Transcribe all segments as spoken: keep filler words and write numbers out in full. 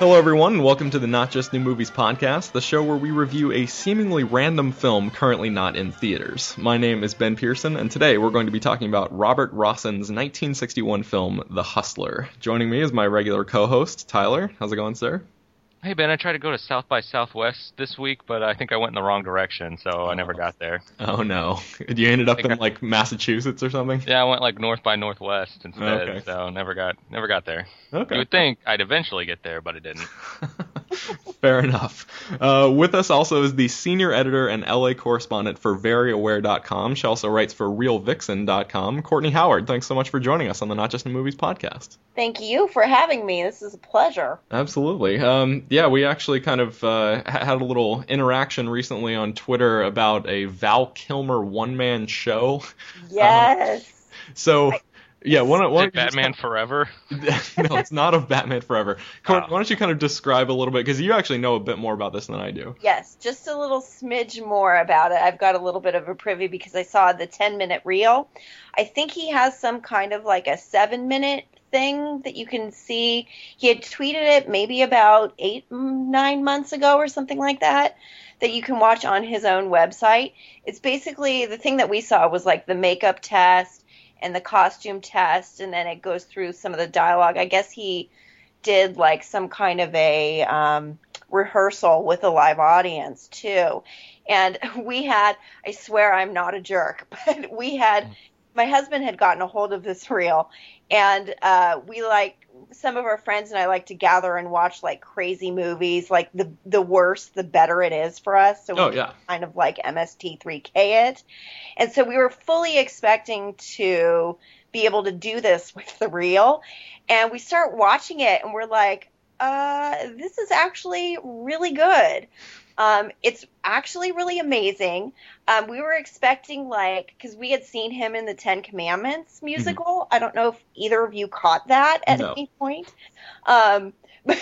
Hello everyone, and welcome to the Not Just New Movies podcast, the show where we review a seemingly random film currently not in theaters. My name is Ben Pearson, and today we're going to be talking about Robert Rossen's nineteen sixty-one film, The Hustler. Joining me is my regular co-host, Tyler. How's it going, sir? Hey Ben, I tried to go to South by Southwest this week, but I think I went in the wrong direction, so oh. I never got there. Oh no. You ended up in I... like Massachusetts or something? Yeah, I went like North by Northwest instead, okay. so never got never got there. Okay. You would think I'd eventually get there, but it didn't. Fair enough. Uh, with us also is the senior editor and L A correspondent for very aware dot com. She also writes for real vixen dot com. Courtney Howard, thanks so much for joining us on the Not Just New Movies podcast. Thank you for having me. This is a pleasure. Absolutely. Um, yeah, we actually kind of uh, had a little interaction recently on Twitter about a Val Kilmer one-man show. Yes. Um, so... I- Yeah, one, one, Batman Forever? No, it's not of Batman Forever. Courtney, oh. Why don't you kind of describe a little bit, because you actually know a bit more about this than I do. Yes, just a little smidge more about it. I've got a little bit of a privy because I saw the ten-minute reel. I think he has some kind of like a seven-minute thing that you can see. He had tweeted it maybe about eight, nine months ago or something like that, that you can watch on his own website. It's basically, the thing that we saw was like the makeup test, and the costume test, and then it goes through some of the dialogue. I guess he did like some kind of a um, rehearsal with a live audience too. And we had, I swear I'm not a jerk, but we had, my husband had gotten a hold of this reel, and uh, we like, some of our friends and I like to gather and watch like crazy movies. Like the the worse, the better it is for us. So we oh, yeah. kind of like M S T three K it. And so we were fully expecting to be able to do this with the reel. And we start watching it and we're like, uh, this is actually really good. Um, it's actually really amazing. Um, we were expecting like, because we had seen him in the Ten Commandments musical. Mm-hmm. I don't know if either of you caught that at no. any point. Um,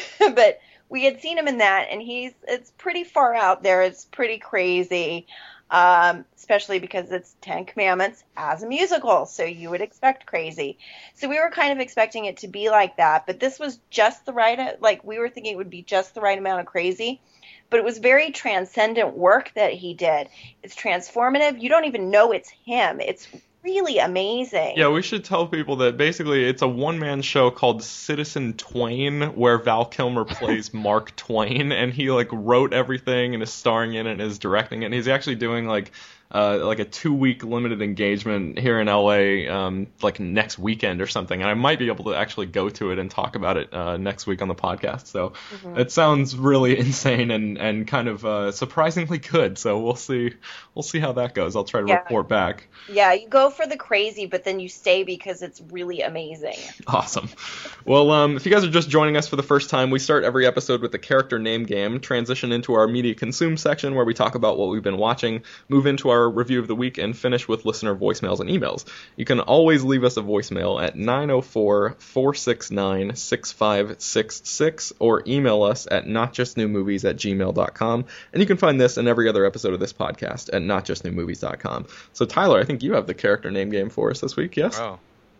but we had seen him in that, and he's, it's pretty far out there. It's pretty crazy, um, especially because it's Ten Commandments as a musical. So you would expect crazy. So we were kind of expecting it to be like that, but this was just the right, like we were thinking it would be just the right amount of crazy. But it was very transcendent work that he did. It's transformative. You don't even know it's him. It's really amazing. Yeah, we should tell people that basically it's a one-man show called Citizen Twain, where Val Kilmer plays Mark Twain, and he like wrote everything and is starring in it and is directing it. And he's actually doing like uh, like a two-week limited engagement here in L A um, like next weekend or something. And I might be able to actually go to it and talk about it uh, next week on the podcast. So mm-hmm. It sounds really insane and, and kind of uh, surprisingly good. So we'll see we'll see how that goes. I'll try to yeah. report back. Yeah, you go for the crazy, but then you stay because it's really amazing. Awesome. Well, um, if you guys are just joining us for the first time, we start every episode with the character name game, transition into our media consume section where we talk about what we've been watching, move into our review of the week, and finish with listener voicemails and emails. You can always leave us a voicemail at nine oh four, four six nine, six five six six or email us at notjustnewmovies at gmail dot com. And you can find this and every other episode of this podcast at not just new movies dot com. So Tyler, I think you have the character name game for us this week, yes? Oh,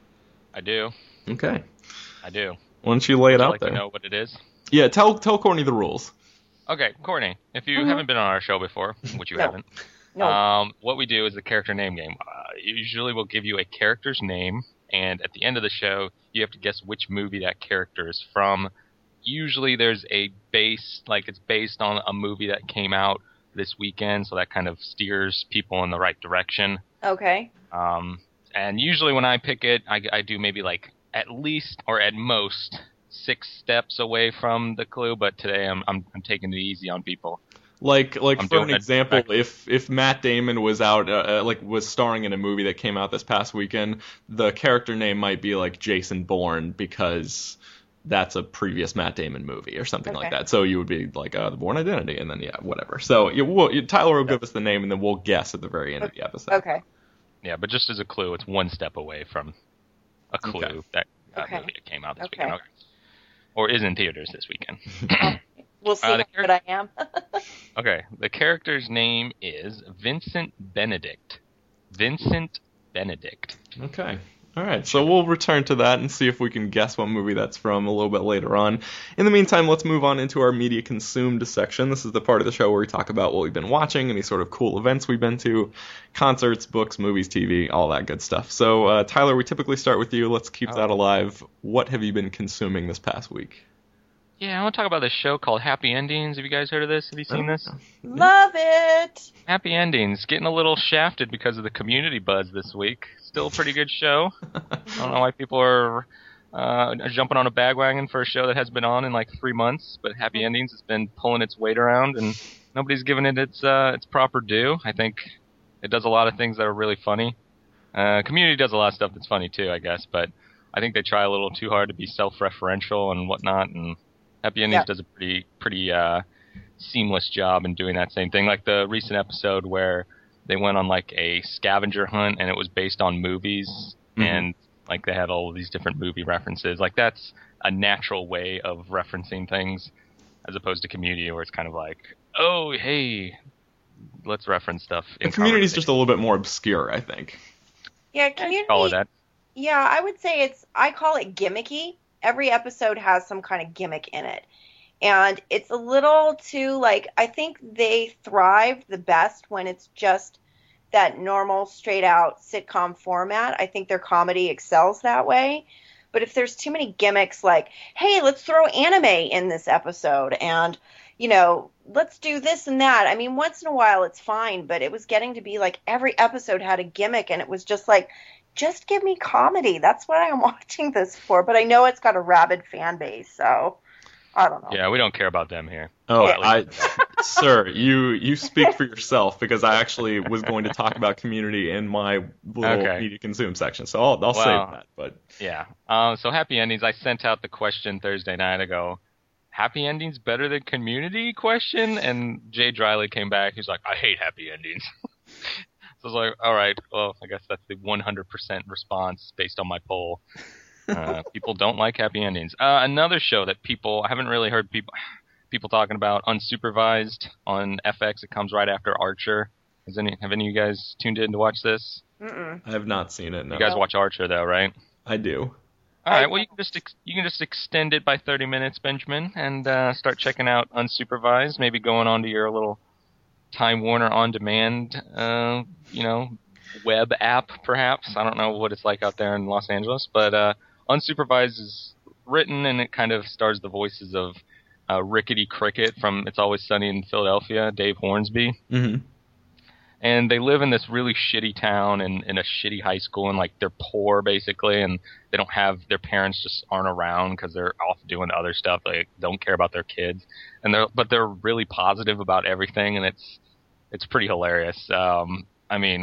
I do. Okay. I do. Why don't you lay it Would you out like there? To know what it is? Yeah, tell tell Courtney the rules. Okay, Courtney, if you mm-hmm. haven't been on our show before, which you no. haven't, no. Um, what we do is the character name game. Uh, usually we'll give you a character's name, and at the end of the show, you have to guess which movie that character is from. Usually there's a base, like it's based on a movie that came out this weekend, so that kind of steers people in the right direction. Okay. Um, and usually when I pick it, I, I do maybe like at least or at most six steps away from the clue, but today I'm I'm, I'm taking it easy on people. Like, like I'm for an doing example, if if Matt Damon was out, uh, like was starring in a movie that came out this past weekend, the character name might be like Jason Bourne because that's a previous Matt Damon movie or something okay. like that. So you would be like uh, the Bourne Identity, and then yeah, whatever. So you, we'll, you, Tyler will give us the name, and then we'll guess at the very end of the episode. Okay. Yeah, but just as a clue, it's one step away from a clue Okay. that uh, Okay. movie that came out this Okay. weekend, okay. Or is in theaters this weekend. We'll see Uh, how the good I am. Okay, the character's name is Vincent Benedict. Vincent Benedict. Okay. All right, so we'll return to that and see if we can guess what movie that's from a little bit later on. In the meantime, let's move on into our media consumed section. This is the part of the show where we talk about what we've been watching, any sort of cool events we've been to, concerts, books, movies, T V, all that good stuff. So, uh, Tyler, we typically start with you. Let's keep Oh. that alive. What have you been consuming this past week? Yeah, I want to talk about this show called Happy Endings. Have you guys heard of this? Have you seen this? Love it. Happy Endings. Getting a little shafted because of the Community buzz this week. Still a pretty good show. I don't know why people are uh, jumping on a bandwagon for a show that has been on in like three months, but Happy Endings has been pulling its weight around, and nobody's giving it its uh, its proper due. I think it does a lot of things that are really funny. Uh, Community does a lot of stuff that's funny too, I guess, but I think they try a little too hard to be self-referential and whatnot, and Happy Endings Yeah. does a pretty pretty uh, seamless job in doing that same thing. Like the recent episode where they went on like a scavenger hunt and it was based on movies, Mhm. and like they had all of these different movie references. Like that's a natural way of referencing things, as opposed to Community where it's kind of like, oh hey, let's reference stuff. The in Community's conversation. just a little bit more obscure, I think. Yeah, community. Call it that. Yeah, I would say it's, I call it gimmicky. Every episode has some kind of gimmick in it. And it's a little too, like, I think they thrive the best when it's just that normal, straight out sitcom format. I think their comedy excels that way. But if there's too many gimmicks, like, hey, let's throw anime in this episode, and, you know, let's do this and that. I mean, once in a while it's fine, but it was getting to be like every episode had a gimmick, and it was just like, just give me comedy. That's what I'm watching this for. But I know it's got a rabid fan base, so I don't know. Yeah, we don't care about them here. Oh, Yeah. I, sir, you you speak for yourself, because I actually was going to talk about Community in my little Okay. media consume section, so I'll, I'll Well, save that. But Yeah. Um, so Happy Endings, I sent out the question Thursday night. I go, Happy Endings better than Community? Question, and Jay Dryly came back. He's like, I hate Happy Endings. So I was like, all right, well, I guess that's the one hundred percent response based on my poll. Uh, people don't like Happy Endings. Uh, another show that people, I haven't really heard people people talking about, Unsupervised on F X. It comes right after Archer. Has any, have any of you guys tuned in to watch this? Mm-mm. I have not seen it. No, You guys watch Archer, though, right? I do. All I- right. Well, you can just ex- you can just extend it by thirty minutes, Benjamin, and uh, start checking out Unsupervised. Maybe going onto your little Time Warner on demand, uh, you know, web app, perhaps. I don't know what it's like out there in Los Angeles, but uh, Unsupervised is written, and it kind of stars the voices of uh, Rickety Cricket from It's Always Sunny in Philadelphia, Dave Hornsby. Mm-hmm. And they live in this really shitty town and in a shitty high school, and like they're poor basically, and they don't have, their parents just aren't around because they're off doing other stuff. They don't care about their kids, and they're but they're really positive about everything, and it's it's pretty hilarious. Um, I mean,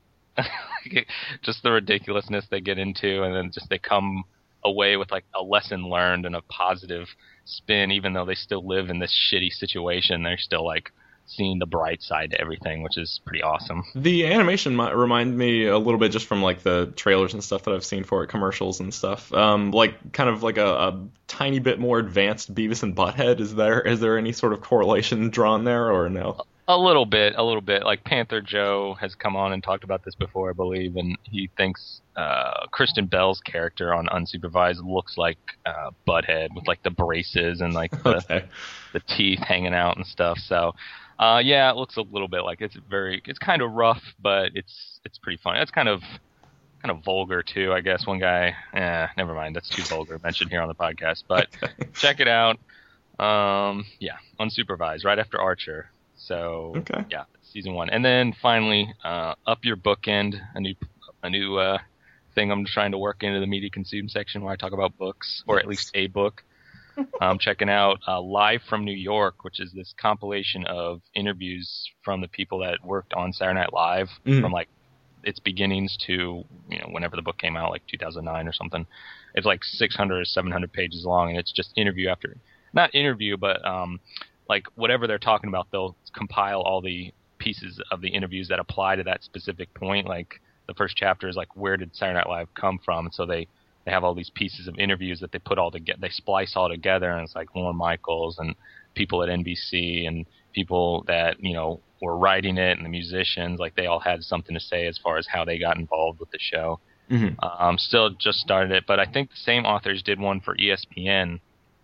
just the ridiculousness they get into, and then just they come away with like a lesson learned and a positive spin, even though they still live in this shitty situation. They're still like seeing the bright side to everything, which is pretty awesome. The animation might remind me a little bit just from like the trailers and stuff that I've seen for it, commercials and stuff. Um, like kind of like a, a tiny bit more advanced Beavis and Butthead. Is there is there any sort of correlation drawn there, or no? A little bit, a little bit. Like Panther Joe has come on and talked about this before, I believe, and he thinks uh, Kristen Bell's character on Unsupervised looks like uh, Butthead with like the braces and like the, Okay. the teeth hanging out and stuff. So, uh, yeah, it looks a little bit like it's very, it's kind of rough, but it's it's pretty funny. It's kind of kind of vulgar too, I guess. One guy, eh, never mind, that's too vulgar mentioned here on the podcast, but Okay. check it out. Um, yeah, Unsupervised, right after Archer. So Okay. yeah, season one, and then finally, uh, Up Your Bookend, a new a new uh, thing I'm trying to work into the media consume section where I talk about books, or at least a book. I'm checking out uh, Live from New York, which is this compilation of interviews from the people that worked on Saturday Night Live Mhm. from like its beginnings to, you know, whenever the book came out, like two thousand nine or something. It's like six hundred or seven hundred pages long, and it's just interview after, not interview, but um, like whatever they're talking about, they'll compile all the pieces of the interviews that apply to that specific point. Like the first chapter is like, where did Saturday Night Live come from? And so they, they have all these pieces of interviews that they put all together, they splice all together, and it's like Lorne Michaels and people at N B C and people that, you know, were writing it, and the musicians, like they all had something to say as far as how they got involved with the show. Mm-hmm. Um, still just started it, but I think the same authors did one for E S P N,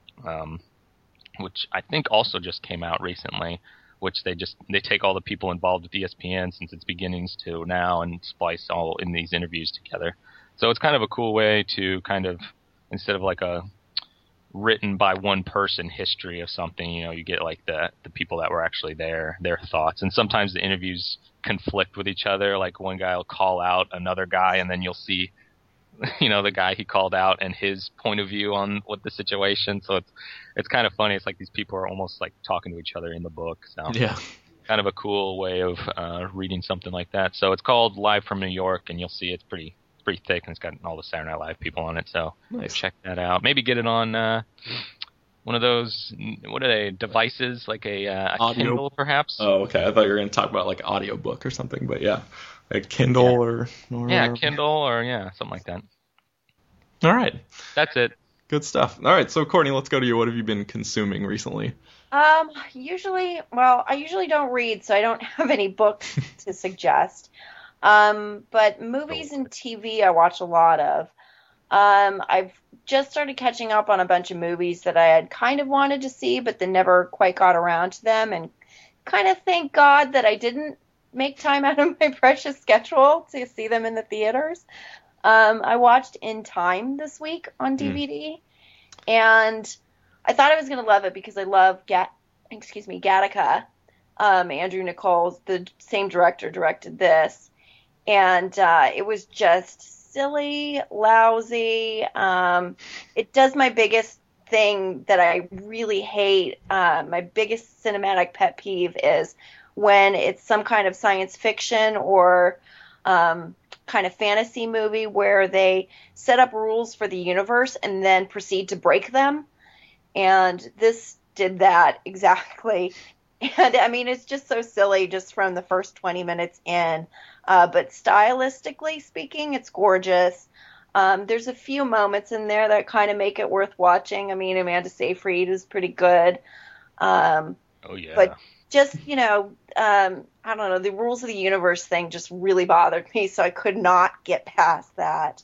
um, which I think also just came out recently. Which they just they take all the people involved with E S P N since its beginnings to now and splice all in these interviews together. So it's kind of a cool way to kind of, instead of like a written by one person history of something, you know, you get like the the people that were actually there, their thoughts. And sometimes the interviews conflict with each other. Like one guy will call out another guy, and then you'll see, you know, the guy he called out and his point of view on what the situation. So it's it's kind of funny. It's like these people are almost like talking to each other in the book. So Yeah. kind of a cool way of uh, reading something like that. So it's called Live from New York, and you'll see it's pretty pretty thick, and it's got all the Saturday Night Live people on it. So Nice. check that out. Maybe get it on uh, one of those, what are they, devices, like a, uh, a Audio. Kindle perhaps? Oh, okay. I thought you were going to talk about like audiobook or something, but yeah. Like Kindle Yeah. or, or... Yeah, Kindle or, yeah, something like that. All right. That's it. Good stuff. All right. So, Courtney, let's go to you. What have you been consuming recently? Um, usually, well, I usually don't read, so I don't have any books to suggest. Um, but movies and T V I watch a lot of. Um, I've just started catching up on a bunch of movies that I had kind of wanted to see, but then never quite got around to them, and kind of thank God that I didn't make time out of my precious schedule to see them in the theaters. Um, I watched In Time this week on D V D, mm. and I thought I was going to love it because I love Gat, excuse me, Gattaca. Um, Andrew Nichols, the same director, directed this, and uh, it was just silly, lousy. Um, it does my biggest thing that I really hate. Uh, my biggest cinematic pet peeve is when it's some kind of science fiction or um, kind of fantasy movie where they set up rules for the universe and then proceed to break them. And this did that exactly. And I mean, it's just so silly just from the first twenty minutes in. Uh, but stylistically speaking, it's gorgeous. Um, there's a few moments in there that kind of make it worth watching. I mean, Amanda Seyfried is pretty good. Um, oh, yeah. But just, you know, um, I don't know, the rules of the universe thing just really bothered me, so I could not get past that.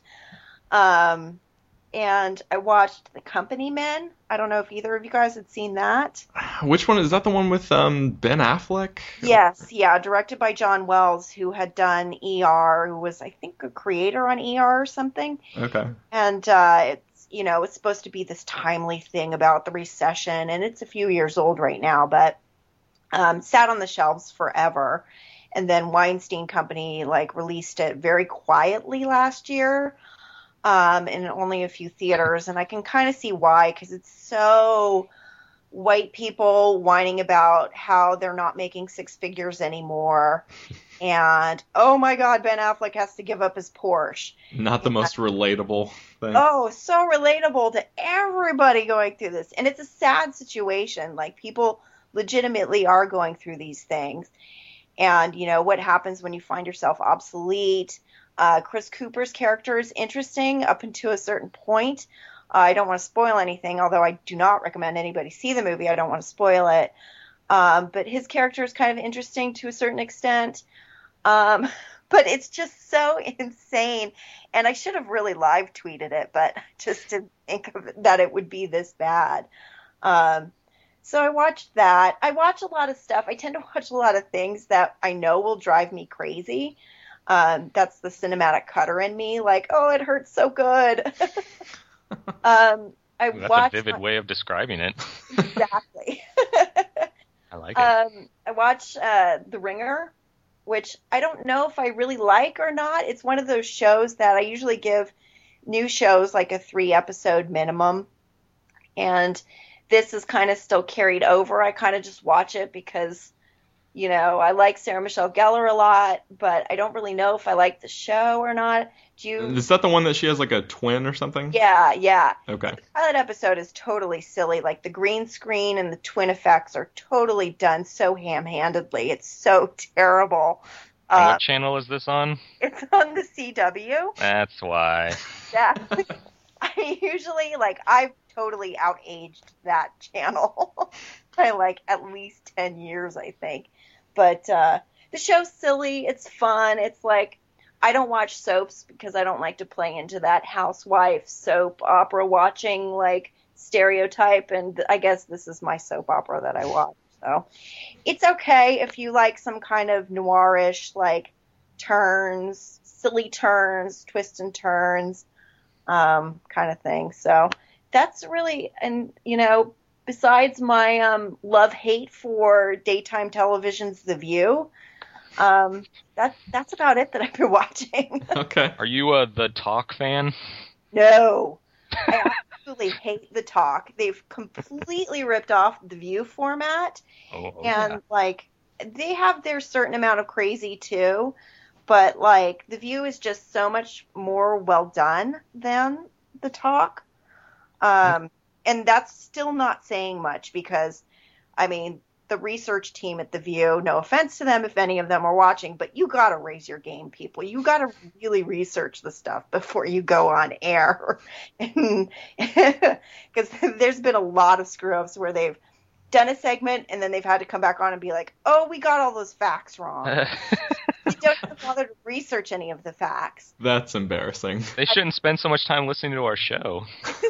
Um, and I watched The Company Men. I don't know if either of you guys had seen that. Which one? Is that the one with um, Ben Affleck? Yes, yeah, directed by John Wells, who had done E R, who was, I think, a creator on E R or something. Okay. And uh, it's, you know, it's supposed to be this timely thing about the recession, and it's a few years old right now, but um, sat on the shelves forever. And then Weinstein Company, like, released it very quietly last year. Um, in only a few theaters, and I can kind of see why, because it's so white people whining about how they're not making six figures anymore, and oh my God, Ben Affleck has to give up his Porsche. Not the yeah. most relatable thing. Oh, so relatable to everybody going through this, and it's a sad situation. Like, people legitimately are going through these things, and you know what happens when you find yourself obsolete. Uh, Chris Cooper's character is interesting up until a certain point. Uh, I don't want to spoil anything, although I do not recommend anybody see the movie. I don't want to spoil it. Um, but his character is kind of interesting to a certain extent. Um, but it's just so insane. And I should have really live tweeted it, but just to think of it, that it would be this bad. Um, so I watched that. I watch a lot of stuff. I tend to watch a lot of things that I know will drive me crazy. Um, that's the cinematic cutter in me. Like, oh, it hurts so good. um, I That's watched a vivid way of describing it. Exactly. I like it. Um, I watch uh, The Ringer, which I don't know if I really like or not. It's one of those shows that I usually give new shows like a three episode minimum. And this is kind of still carried over. I kind of just watch it because, you know, I like Sarah Michelle Gellar a lot, but I don't really know if I like the show or not. Do you? Is that the one that she has like a twin or something? Yeah, yeah. Okay. The pilot episode is totally silly. Like, the green screen and the twin effects are totally done so ham-handedly. It's so terrible. And Uh, what channel is this on? it's on the C W. That's why. Yeah. I usually, like, I've totally outaged that channel by, like, at least ten years, I think. But uh, the show's silly. It's fun. It's like, I don't watch soaps because I don't like to play into that housewife soap opera watching like stereotype, and I guess this is my soap opera that I watch. So it's okay if you like some kind of noirish like turns, silly turns, twists and turns, um, kind of thing. So that's really, and you know, besides my um, love-hate for daytime television's The View, um, that, that's about it that I've been watching. Okay. Are you a The Talk fan? No. I absolutely hate The Talk. They've completely ripped off the View format. Oh, oh, and, yeah. like, they have their certain amount of crazy, too. But, like, The View is just so much more well done than The Talk. Um, and that's still not saying much because, I mean, the research team at The View, no offense to them if any of them are watching, but you got to raise your game, people. You got to really research the stuff before you go on air. Because there's been a lot of screw-ups where they've done a segment and then they've had to come back on and be like, oh, we got all those facts wrong. You don't even bother to research any of the facts. That's embarrassing. They shouldn't spend so much time listening to our show.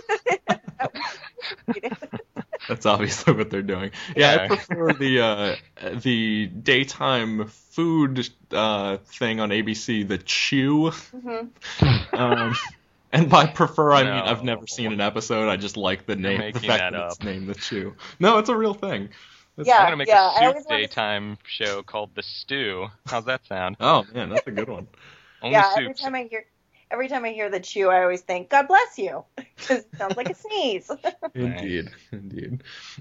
That's obviously what they're doing. Yeah, Yeah. I prefer the uh, the daytime food uh, thing on A B C, the Chew. Mm-hmm. Um, and by prefer, I mean No. I've never seen an episode. I just like the name, the making fact that that, it's up. named the Chew. No, it's a real thing. It's- Yeah. I'm gonna make I a always soup wanted to- daytime show called The Stew. How's that sound? Oh man, that's a good one. Only Yeah, every soups. time I hear every time I hear the chew, I always think, God bless you. Because it sounds like a sneeze. Indeed, indeed.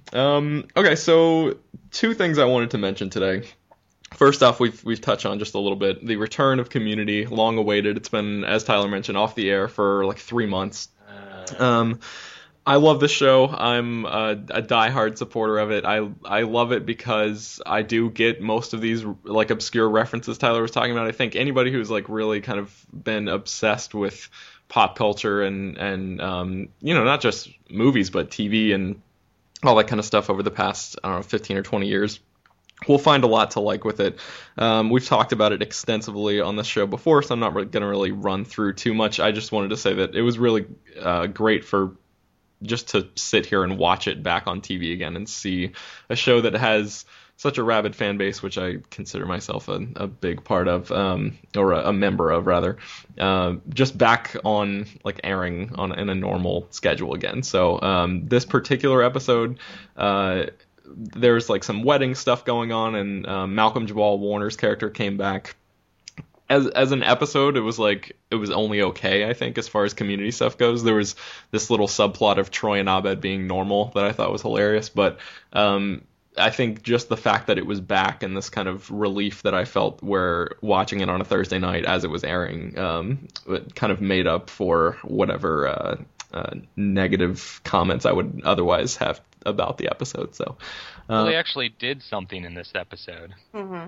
Um, okay, so two things I wanted to mention today. First off, we've we've touched on just a little bit the return of Community, long awaited. It's been, as Tyler mentioned, off the air for like three months. Um, I love this show. I'm a, a diehard supporter of it. I I love it because I do get most of these like obscure references Tyler was talking about. I think anybody who's like really kind of been obsessed with pop culture and and um, you know, not just movies but T V and all that kind of stuff over the past, I don't know, fifteen or twenty years, we'll find a lot to like with it. Um, we've talked about it extensively on this show before, so I'm not really going to really run through too much. I just wanted to say that it was really uh, great for just to sit here and watch it back on T V again and see a show that has such a rabid fan base, which I consider myself a, a big part of, um, or a, a member of rather, uh, just back on like airing on in a normal schedule again. So um, this particular episode, uh, there's like some wedding stuff going on, and um, Malcolm Jamal Warner's character came back. As as an episode, it was like it was only okay, I think, as far as Community stuff goes. There was this little subplot of Troy and Abed being normal that I thought was hilarious, but um, I think just the fact that it was back and this kind of relief that I felt where watching it on a Thursday night as it was airing, um, it kind of made up for whatever uh, uh, negative comments I would otherwise have about the episode. So, uh, Well, they actually did something in this episode. Mm-hmm.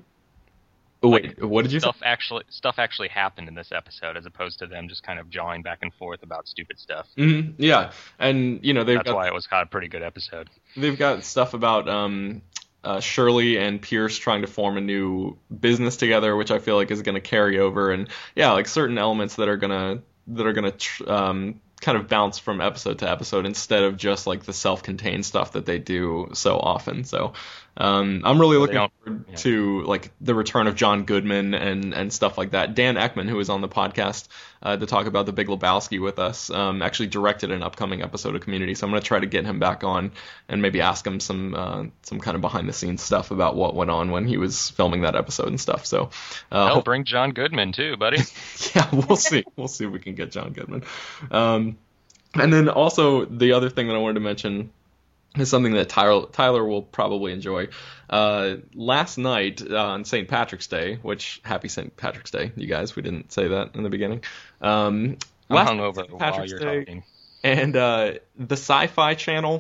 oh, wait, what did you say? Stuff actually stuff actually happened in this episode, as opposed to them just kind of jawing back and forth about stupid stuff. Mm-hmm, yeah, and you know they've That's got why it was kind of a pretty good episode. they've got stuff about um, uh, Shirley and Pierce trying to form a new business together, which I feel like is going to carry over, and yeah, like certain elements that are gonna that are gonna tr- um, kind of bounce from episode to episode instead of just like the self-contained stuff that they do so often. So um, I'm really Well, they looking don't- forward yeah. to like the return of John Goodman and and stuff like that. Dan Ekman, who was on the podcast uh, to talk about The Big Lebowski with us, um, actually directed an upcoming episode of Community. So I'm going to try to get him back on and maybe ask him some uh, some kind of behind the scenes stuff about what went on when he was filming that episode and stuff. So uh, Hell, hope- bring John Goodman too, buddy. yeah, we'll see. We'll see if we can get John Goodman. Um, and then also the other thing that I wanted to mention is something that Tyler, Tyler will probably enjoy. Uh, last night uh, on Saint Patrick's Day, which happy Saint Patrick's Day, you guys. We didn't say that in the beginning. Um, I'm last hungover Saint while Patrick's you're Day, talking. and uh, the Sci-Fi Channel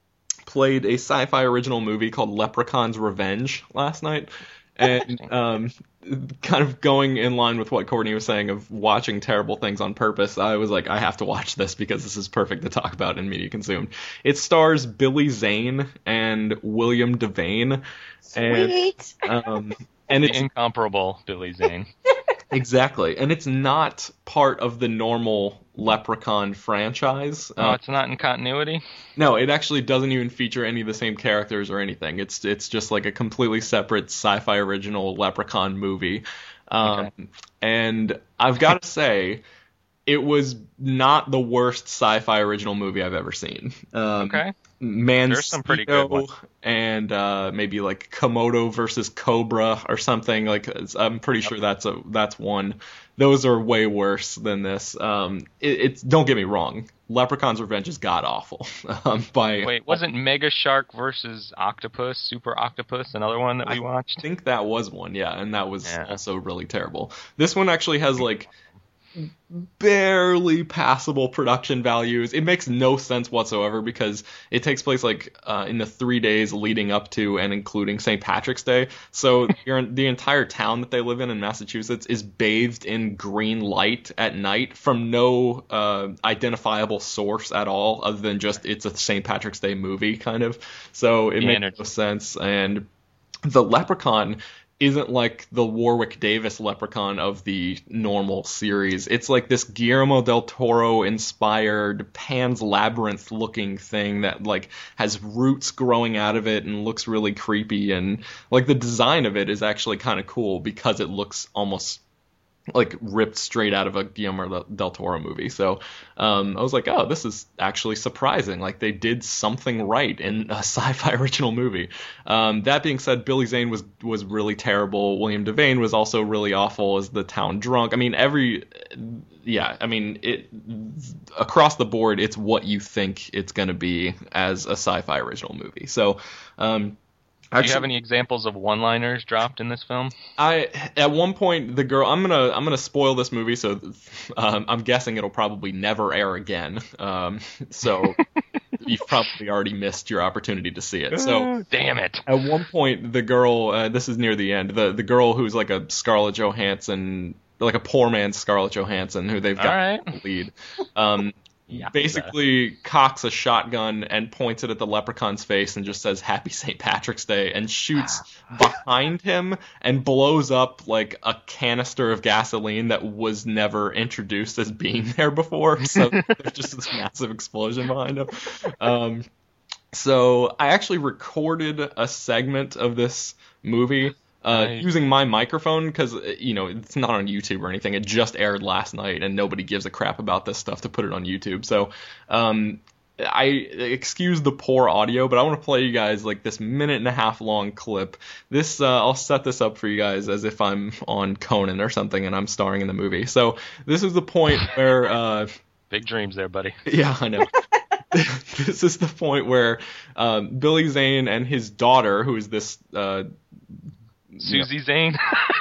played a sci-fi original movie called Leprechaun's Revenge last night. And um, kind of going in line with what Courtney was saying of watching terrible things on purpose, I was like, I have to watch this because this is perfect to talk about in Media Consumed. It stars Billy Zane and William Devane. And, Sweet. um, and The it's incomparable Billy Zane. Exactly. And it's not part of the normal Leprechaun franchise. Oh, Uh, it's not in continuity? no, it actually doesn't even feature any of the same characters or anything. It's it's just like a completely separate sci-fi original Leprechaun movie. Um, Okay. And I've got to say, it was not the worst sci-fi original movie I've ever seen. Um, Okay. Man There's some pretty good ones. and uh, maybe like Komodo versus Cobra or something. Like it's- I'm pretty sure that's a that's one. Those are way worse than this. Um, it, it's don't get me wrong, Leprechaun's Revenge is god awful. Um, by Wait, wasn't Mega Shark versus Octopus, Super Octopus, another one that we I watched? think that was one, yeah, and that was Yeah. also really terrible. This one actually has like barely passable production values. It makes no sense whatsoever because it takes place like uh, in the three days leading up to and including Saint Patrick's Day. So your, the entire town that they live in in Massachusetts is bathed in green light at night from no uh, identifiable source at all, other than just it's a Saint Patrick's Day movie kind of. So it The makes energy. no sense. And the Leprechaun isn't like the Warwick Davis Leprechaun of the normal series. It's like this Guillermo del Toro inspired Pan's Labyrinth looking thing that like has roots growing out of it and looks really creepy, and like the design of it is actually kind of cool because it looks almost like ripped straight out of a Guillermo del Toro movie. So um, I was like, oh, this is actually surprising. Like they did something right in a sci-fi original movie. Um, that being said, Billy Zane was was really terrible. William Devane was also really awful as the town drunk. I mean, every yeah, I mean, it across the board, it's what you think it's going to be as a sci-fi original movie. So. Um, Do you have any examples of one-liners dropped in this film? I at one point the girl I'm gonna I'm gonna spoil this movie, so um, I'm guessing it'll probably never air again. Um, so you've probably already missed your opportunity to see it. So damn it! At one point the girl uh, this is near the end the the girl who's like a Scarlett Johansson, like a poor man's Scarlett Johansson, who they've got All right. to lead. Um, Yeah, basically cocks a shotgun and points it at the Leprechaun's face and just says Happy Saint Patrick's Day and shoots behind him and blows up like a canister of gasoline that was never introduced as being there before. So there's just this massive explosion behind him. Um, so I actually recorded a segment of this movie Uh, Nice. using my microphone because, you know, it's not on YouTube or anything. It just aired last night, and nobody gives a crap about this stuff to put it on YouTube. So um, I excuse the poor audio, but I want to play you guys like this minute and a half long clip. This uh, I'll set this up for you guys as if I'm on Conan or something and I'm starring in the movie. So this is the point where... Uh, Big dreams there, buddy. yeah, I know. This is the point where um, Billy Zane and his daughter, who is this... Uh, Susie Zane.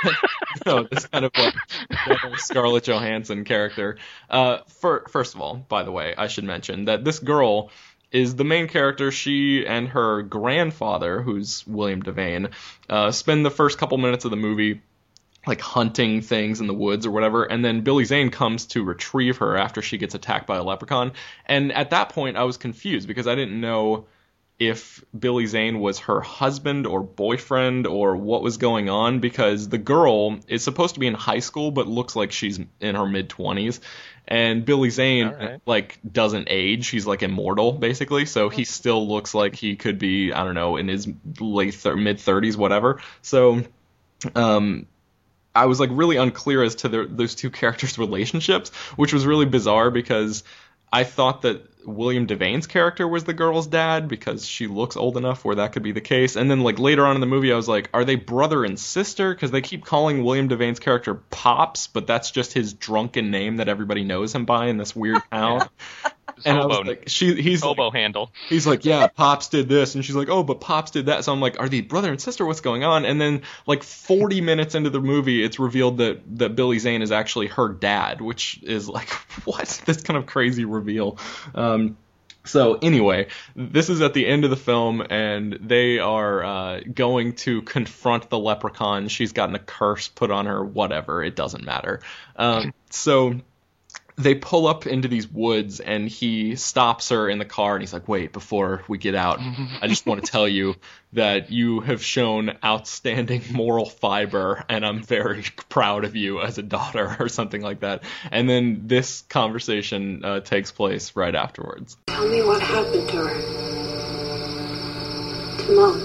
no, this kind of like Scarlett Johansson character. Uh, for, first of all, by the way, I should mention that this girl is the main character. She and her grandfather, who's William Devane, uh, spend the first couple minutes of the movie like hunting things in the woods or whatever, and then Billy Zane comes to retrieve her after she gets attacked by a leprechaun. And at that point, I was confused because I didn't know if Billy Zane was her husband or boyfriend or what was going on, because the girl is supposed to be in high school but looks like she's in her mid-twenties, and Billy Zane All right. like doesn't age. He's like immortal basically, so he still looks like he could be, I don't know, in his late thir- mid-thirties, whatever. So um I was like really unclear as to their, those two characters' relationships, which was really bizarre because I thought that William Devane's character was the girl's dad because she looks old enough where that could be the case. And then like later on in the movie, I was like, are they brother and sister? Because they keep calling William Devane's character Pops, but that's just his drunken name that everybody knows him by in this weird town. And I was Hobo, like, she, he's like, hobo handle. he's like, yeah, Pops did this, and she's like, oh, but Pops did that. So I'm like, are they brother and sister? What's going on? And then like forty minutes into the movie, it's revealed that that Billy Zane is actually her dad, which is like, what? This kind of crazy reveal. Um, so anyway, this is at the end of the film, and they are uh, going to confront the leprechaun. She's gotten a curse put on her, whatever. It doesn't matter. Um, so they pull up into these woods, and he stops her in the car, and he's like, wait, before we get out, I just want to tell you that you have shown outstanding moral fiber, and I'm very proud of you as a daughter, or something like that. And then this conversation uh, takes place right afterwards. Tell me what happened to her. To Mom.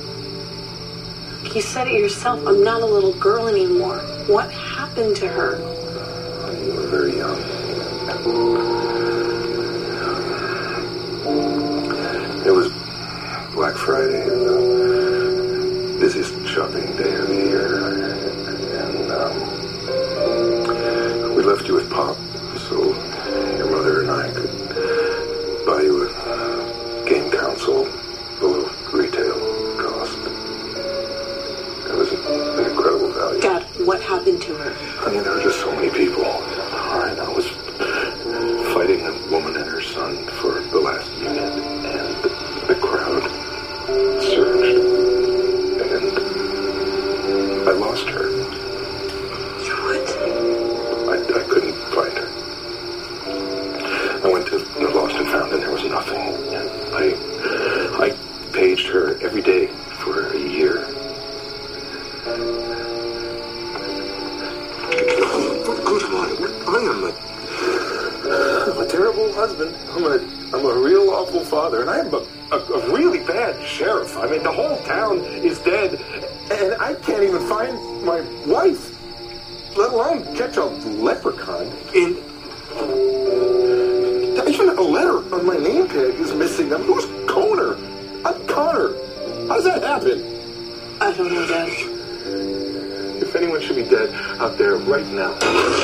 You said it yourself, I'm not a little girl anymore. What happened to her? You were very young. It was Black Friday, the busiest shopping day of the year, and um, we left you with Pop, so your mother and I could buy you a game console below retail cost. It was an incredible value. Dad, what happened to her? I mean, there were just so many people. All right, I was fighting a woman and her son for the last unit, and the crowd surged, and I lost her. What? I, I couldn't find her. I went to the Lost and Found, and there was nothing. And I, I paged her every day for a year. Good morning. I am a, I'm a terrible husband. I'm a, I'm a real awful father, and I'm a, a, a really bad sheriff. I mean, the whole town is dead, and I can't even find my wife, let alone catch a leprechaun. And even a letter on my name tag is missing. I mean, who's Connor? I'm Connor. How does that happen? I don't know, Dad. If anyone should be dead out there right now.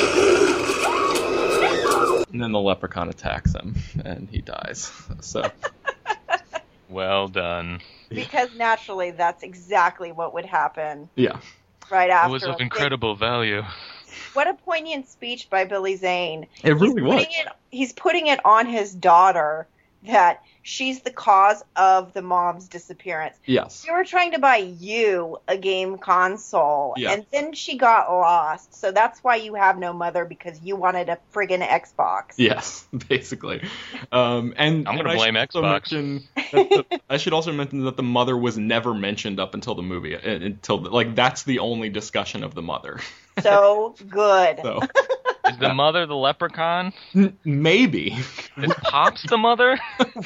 And then the leprechaun attacks him, and he dies. So, well done. Because naturally, that's exactly what would happen. Yeah. Right after. It was of incredible value. What a poignant speech by Billy Zane. It really he's was. Putting it, he's putting it on his daughter that she's the cause of the mom's disappearance. Yes. We were trying to buy you a game console, Yeah. and then she got lost. So that's why you have no mother, because you wanted a friggin' Xbox. Yes, basically. Um, and I'm and gonna I blame should also Xbox. mention that the- I should also mention that the mother was never mentioned up until the movie. uh, Until the, like that's the only discussion of the mother. So good. So Is the mother the leprechaun? n- maybe Is Pops the mother?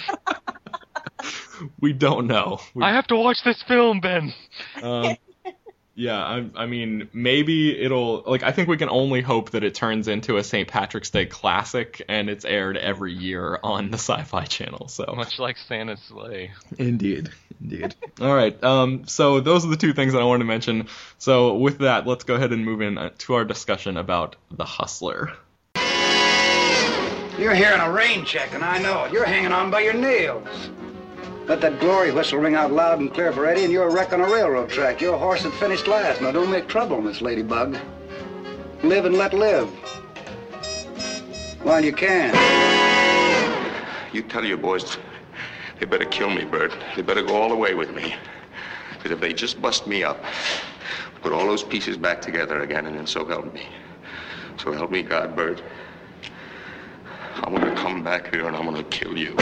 we don't know. We, I have to watch this film, Ben. um, yeah, I, I mean, maybe it'll like. I think we can only hope that it turns into a Saint Patrick's Day classic, and it's aired every year on the Sci-Fi Channel. So Much like Santa's sleigh. Indeed, indeed. All right. Um, so those are the two things that I wanted to mention. So with that, let's go ahead and move in uh, to our discussion about The Hustler. You're hearing a rain check, and I know it. You're hanging on by your nails. Let that glory whistle ring out loud and clear for Eddie, and you're a wreck on a railroad track. Your horse had finished last. Now, don't make trouble, Miss Ladybug. Live and let live. While you can. You tell your boys they better kill me, Bert. They better go all the way with me. Because if they just bust me up, put all those pieces back together again, and then so help me. So help me God, Bert. I'm going to come back here and I'm going to kill you.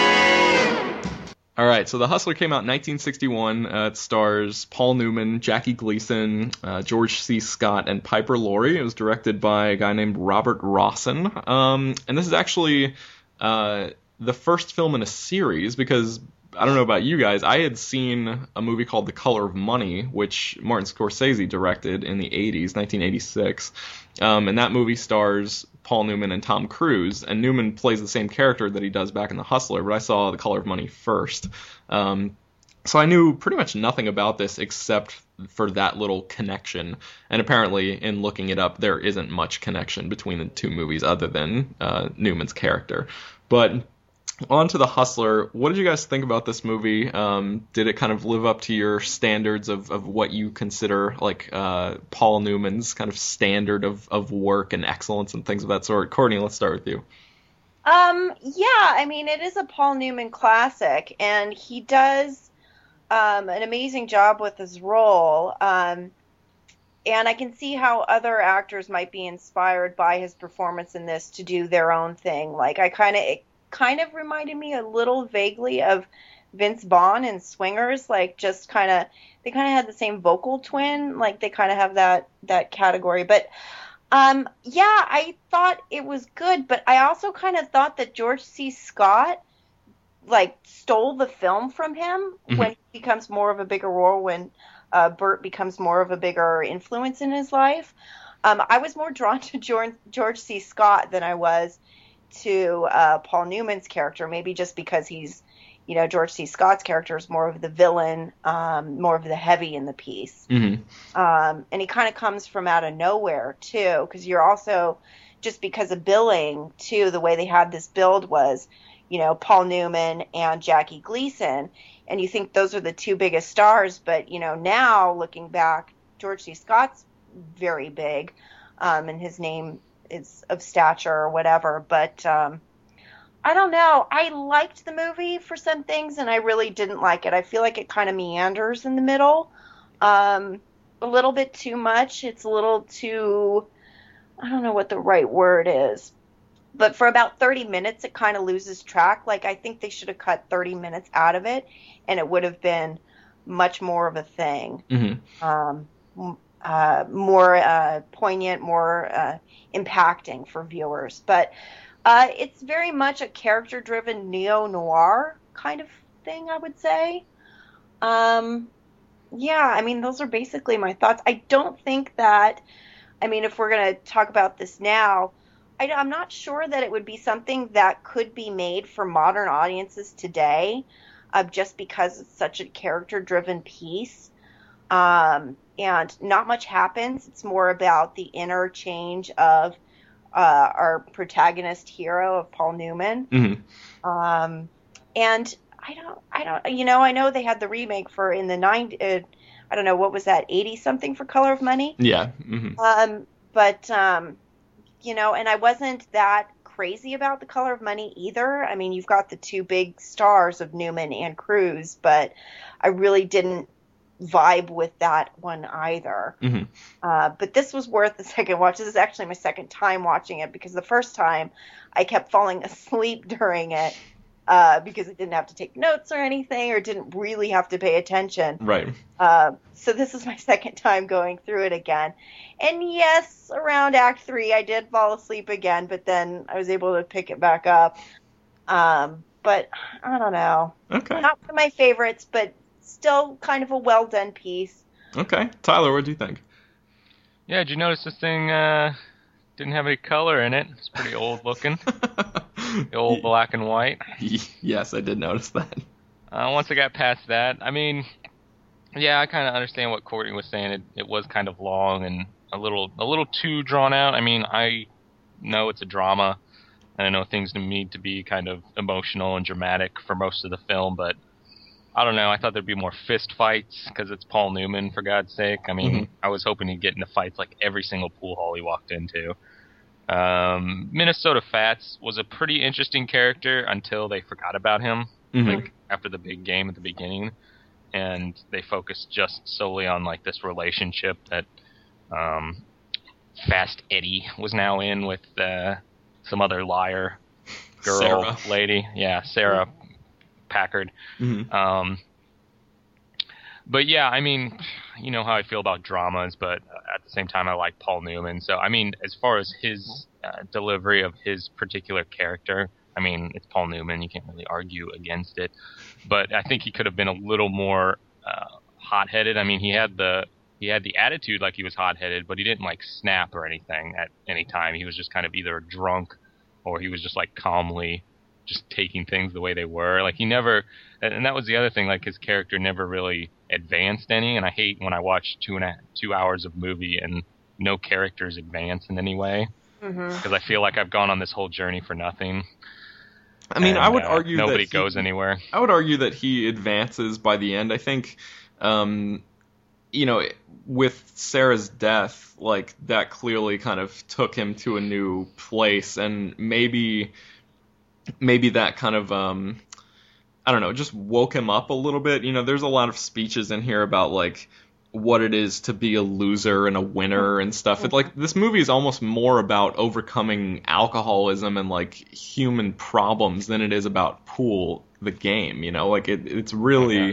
All right, so The Hustler came out in nineteen sixty-one. Uh, it stars Paul Newman, Jackie Gleason, uh, George C. Scott, and Piper Laurie. It was directed by a guy named Robert Rawson. Um, and this is actually uh, the first film in a series because, I don't know about you guys, I had seen a movie called The Color of Money, which Martin Scorsese directed in the eighties, nineteen eighty-six. Um, and that movie stars Paul Newman and Tom Cruise, and Newman plays the same character that he does back in The Hustler, but I saw The Color of Money first. Um, so I knew pretty much nothing about this except for that little connection, and apparently in looking it up, there isn't much connection between the two movies other than uh, Newman's character. But on to The Hustler. What did you guys think about this movie? Um, did it kind of live up to your standards of, of what you consider like uh, Paul Newman's kind of standard of, of work and excellence and things of that sort? Courtney, let's start with you. Um, yeah, I mean, it is a Paul Newman classic, and he does um, an amazing job with his role. Um, and I can see how other actors might be inspired by his performance in this to do their own thing. Like, I kind of, it kind of reminded me a little vaguely of Vince Vaughn in Swingers, like just kind of, they kind of had the same vocal twin, like they kind of have that, that category. But, um, yeah, I thought it was good, but I also kind of thought that George C. Scott, like, stole the film from him mm-hmm. when he becomes more of a bigger role, when uh, Burt becomes more of a bigger influence in his life. Um, I was more drawn to George, George C. Scott than I was to uh, Paul Newman's character, maybe just because he's, you know, George C. Scott's character is more of the villain, um, more of the heavy in the piece. Mm-hmm. Um, and he kind of comes from out of nowhere, too, because you're also, just because of billing, too, the way they had this build was, you know, Paul Newman and Jackie Gleason, and you think those are the two biggest stars, but, you know, now, looking back, George C. Scott's very big, um, and his name is of stature or whatever, but um, I don't know. I liked the movie for some things, and I really didn't like it. I feel like it kind of meanders in the middle um, a little bit too much. It's a little too, I don't know what the right word is, but for about thirty minutes, it kind of loses track. Like, I think they should have cut thirty minutes out of it, and it would have been much more of a thing. Mm-hmm. Um, uh, more uh, poignant, more uh, impacting for viewers. But uh, it's very much a character-driven neo-noir kind of thing, I would say. Um, yeah, I mean, those are basically my thoughts. I don't think that, I mean, if we're going to talk about this now, I, I'm not sure that it would be something that could be made for modern audiences today, uh, just because it's such a character-driven piece. Um, and not much happens. It's more about the inner change of uh, our protagonist hero of Paul Newman. Mm-hmm. Um, and I don't, I don't, you know, I know they had the remake for in the nineties. Uh, I don't know, what was that, eighty something for Color of Money? Yeah. Mm-hmm. Um, but um, you know, and I wasn't that crazy about The Color of Money either. I mean, you've got the two big stars of Newman and Cruise, but I really didn't vibe with that one either. Mm-hmm. Uh, but this was worth the second watch. This is actually my second time watching it, because the first time I kept falling asleep during it uh, because I didn't have to take notes or anything, or didn't really have to pay attention. Right. Uh, so this is my second time going through it again. And yes, around Act three, I did fall asleep again, but then I was able to pick it back up. Um, but I don't know. Okay. Not one of my favorites, but still kind of a well-done piece. Okay. Tyler, what do you think? Yeah, did you notice this thing uh, didn't have any color in it? It's pretty old looking. The old black and white. Yes, I did notice that. Uh, once I got past that, I mean, yeah, I kind of understand what Courtney was saying. It, it was kind of long and a little a little too drawn out. I mean, I know it's a drama, and I know things need to be kind of emotional and dramatic for most of the film, but I don't know. I thought there'd be more fist fights because it's Paul Newman, for God's sake. I mean, mm-hmm. I was hoping he'd get into fights like every single pool hall he walked into. Um, Minnesota Fats was a pretty interesting character until they forgot about him, mm-hmm. like after the big game at the beginning, and they focused just solely on like this relationship that um, Fast Eddie was now in with uh, some other liar girl Sarah. lady. Yeah, Sarah mm-hmm. Packard. Mm-hmm. Um, but yeah, I mean, you know how I feel about dramas, but at the same time, I like Paul Newman. So, I mean, as far as his uh, delivery of his particular character, I mean, it's Paul Newman. You can't really argue against it. But I think he could have been a little more uh, hot-headed. I mean, he had the he had the attitude like he was hot-headed, but he didn't like snap or anything at any time. He was just kind of either drunk or he was just like calmly just taking things the way they were. Like he never, and that was the other thing, like his character never really advanced any, and I hate when I watch two and a, two hours of movie and no characters advance in any way, because mm-hmm. I feel like I've gone on this whole journey for nothing. I mean, and, I would uh, argue nobody that he, goes anywhere. I would argue that he advances by the end. I think, um, you know, with Sarah's death, like that clearly kind of took him to a new place, and maybe, maybe that kind of, um, I don't know, just woke him up a little bit. You know, there's a lot of speeches in here about like what it is to be a loser and a winner and stuff. It, like, this movie is almost more about overcoming alcoholism and like human problems than it is about pool, the game. You know, like it, it's really,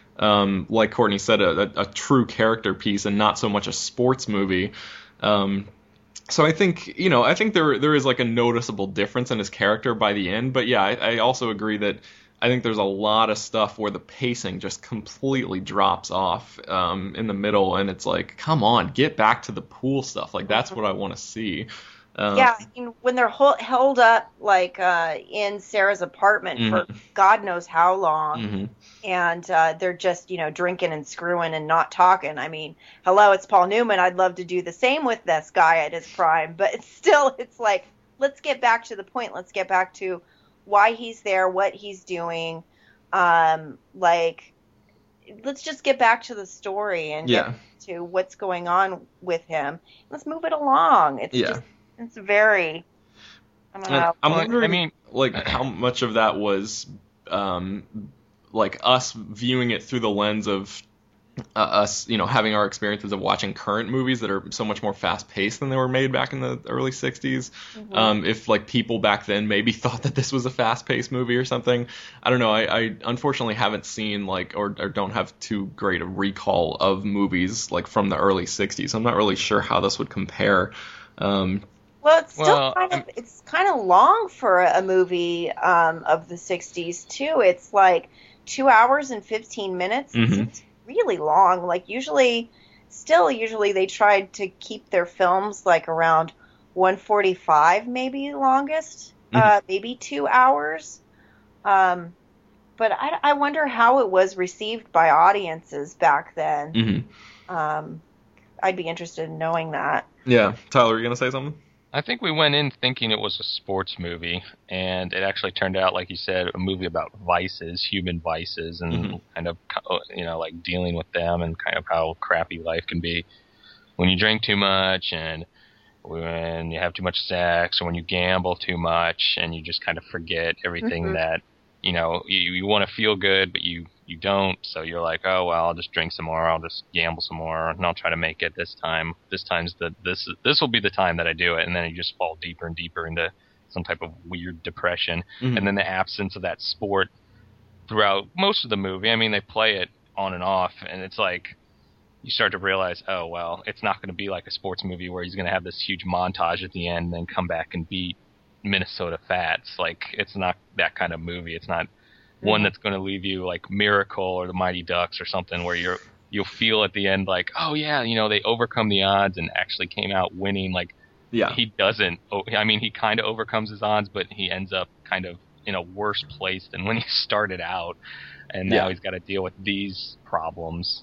um, like Courtney said, a, a, a true character piece and not so much a sports movie. Um, so I think, you know, I think there there is like a noticeable difference in his character by the end. But yeah, I, I also agree that I think there's a lot of stuff where the pacing just completely drops off um, in the middle, and it's like, come on, get back to the pool stuff. Like, that's what I want to see. Um, yeah, I mean, when they're hol- held up, like, uh, in Sarah's apartment mm-hmm. for God knows how long, mm-hmm. and uh, they're just, you know, drinking and screwing and not talking. I mean, hello, it's Paul Newman. I'd love to do the same with this guy at his prime, but it's still, it's like, let's get back to the point. Let's get back to why he's there, what he's doing, um, like, let's just get back to the story and yeah. get to what's going on with him. Let's move it along. It's yeah. just, it's very, I don't and know. I'm Well, wondering, I mean, like, how much of that was, um, like, us viewing it through the lens of uh, us, you know, having our experiences of watching current movies that are so much more fast-paced than they were made back in the early sixties. Mm-hmm. Um, if, like, people back then maybe thought that this was a fast-paced movie or something. I don't know. I, I unfortunately haven't seen, like, or, or don't have too great a recall of movies, like, from the early sixties. I'm not really sure how this would compare. Um, well, it's still well, kind of, it's kind of long for a movie um, of the sixties, too. It's, like, two hours and fifteen minutes. Mm-hmm. It's really long. Like, usually, still usually they tried to keep their films like around one forty-five, maybe longest, mm-hmm. uh, maybe two hours. Um, but I, I wonder how it was received by audiences back then. Mm-hmm. Um, I'd be interested in knowing that. Yeah, Tyler, are you gonna say something? I think we went in thinking it was a sports movie, and it actually turned out, like you said, a movie about vices, human vices, and mm-hmm. kind of, you know, like dealing with them and kind of how crappy life can be when you drink too much and when you have too much sex or when you gamble too much and you just kind of forget everything mm-hmm. that, you know, you, you want to feel good, but you, you don't. So you're like, oh, well, I'll just drink some more. I'll just gamble some more and I'll try to make it this time. This time's the, this, this will be the time that I do it. And then you just fall deeper and deeper into some type of weird depression. Mm-hmm. And then the absence of that sport throughout most of the movie. I mean, they play it on and off and it's like, you start to realize, oh, well, it's not going to be like a sports movie where he's going to have this huge montage at the end and then come back and beat Minnesota Fats. Like, it's not that kind of movie. It's not one that's going to leave you like Miracle or the Mighty Ducks or something where you're you'll feel at the end like, oh yeah, you know, they overcome the odds and actually came out winning. Like, yeah, he doesn't. I mean, he kind of overcomes his odds, but he ends up kind of in a worse place than when he started out, and now yeah. he's got to deal with these problems.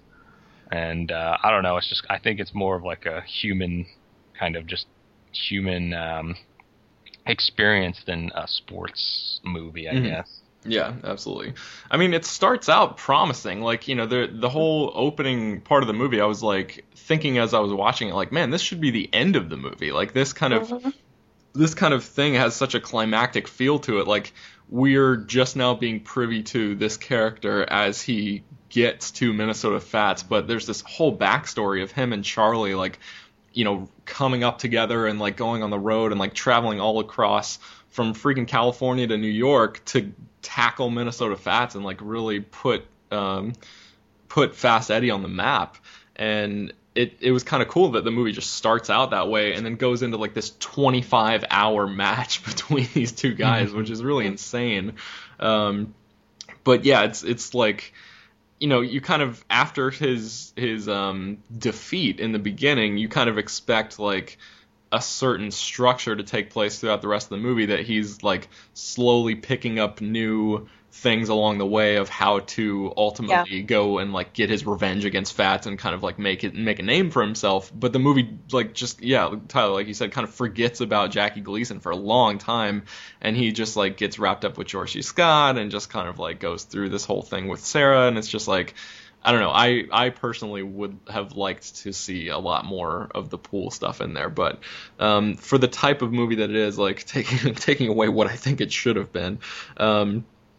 And uh, I don't know. It's just I think it's more of like a human kind of just human um, experience than a sports movie, I mm-hmm. guess. Yeah, absolutely. I mean, it starts out promising. Like, you know, the the whole opening part of the movie, I was like thinking as I was watching it, like, man, this should be the end of the movie. Like, this kind of mm-hmm. this kind of thing has such a climactic feel to it. Like, we're just now being privy to this character as he gets to Minnesota Fats, but there's this whole backstory of him and Charlie, like, you know, coming up together and like going on the road and like traveling all across from freaking California to New York to tackle Minnesota Fats and like really put um, put Fast Eddie on the map. And it, it was kind of cool that the movie just starts out that way and then goes into like this twenty-five hour match between these two guys, which is really insane. Um, but yeah, it's it's like, you know, you kind of, after his his um, defeat in the beginning, you kind of expect like a certain structure to take place throughout the rest of the movie, that he's like slowly picking up new things along the way of how to ultimately yeah. go and like get his revenge against Fats and kind of like make it make a name for himself. But the movie like just yeah Tyler, like you said, kind of forgets about Jackie Gleason for a long time, and he just like gets wrapped up with George Scott and just kind of like goes through this whole thing with Sarah, and it's just like, I don't know. I, I personally would have liked to see a lot more of the pool stuff in there, but um, for the type of movie that it is, like taking taking away what I think it should have been, um,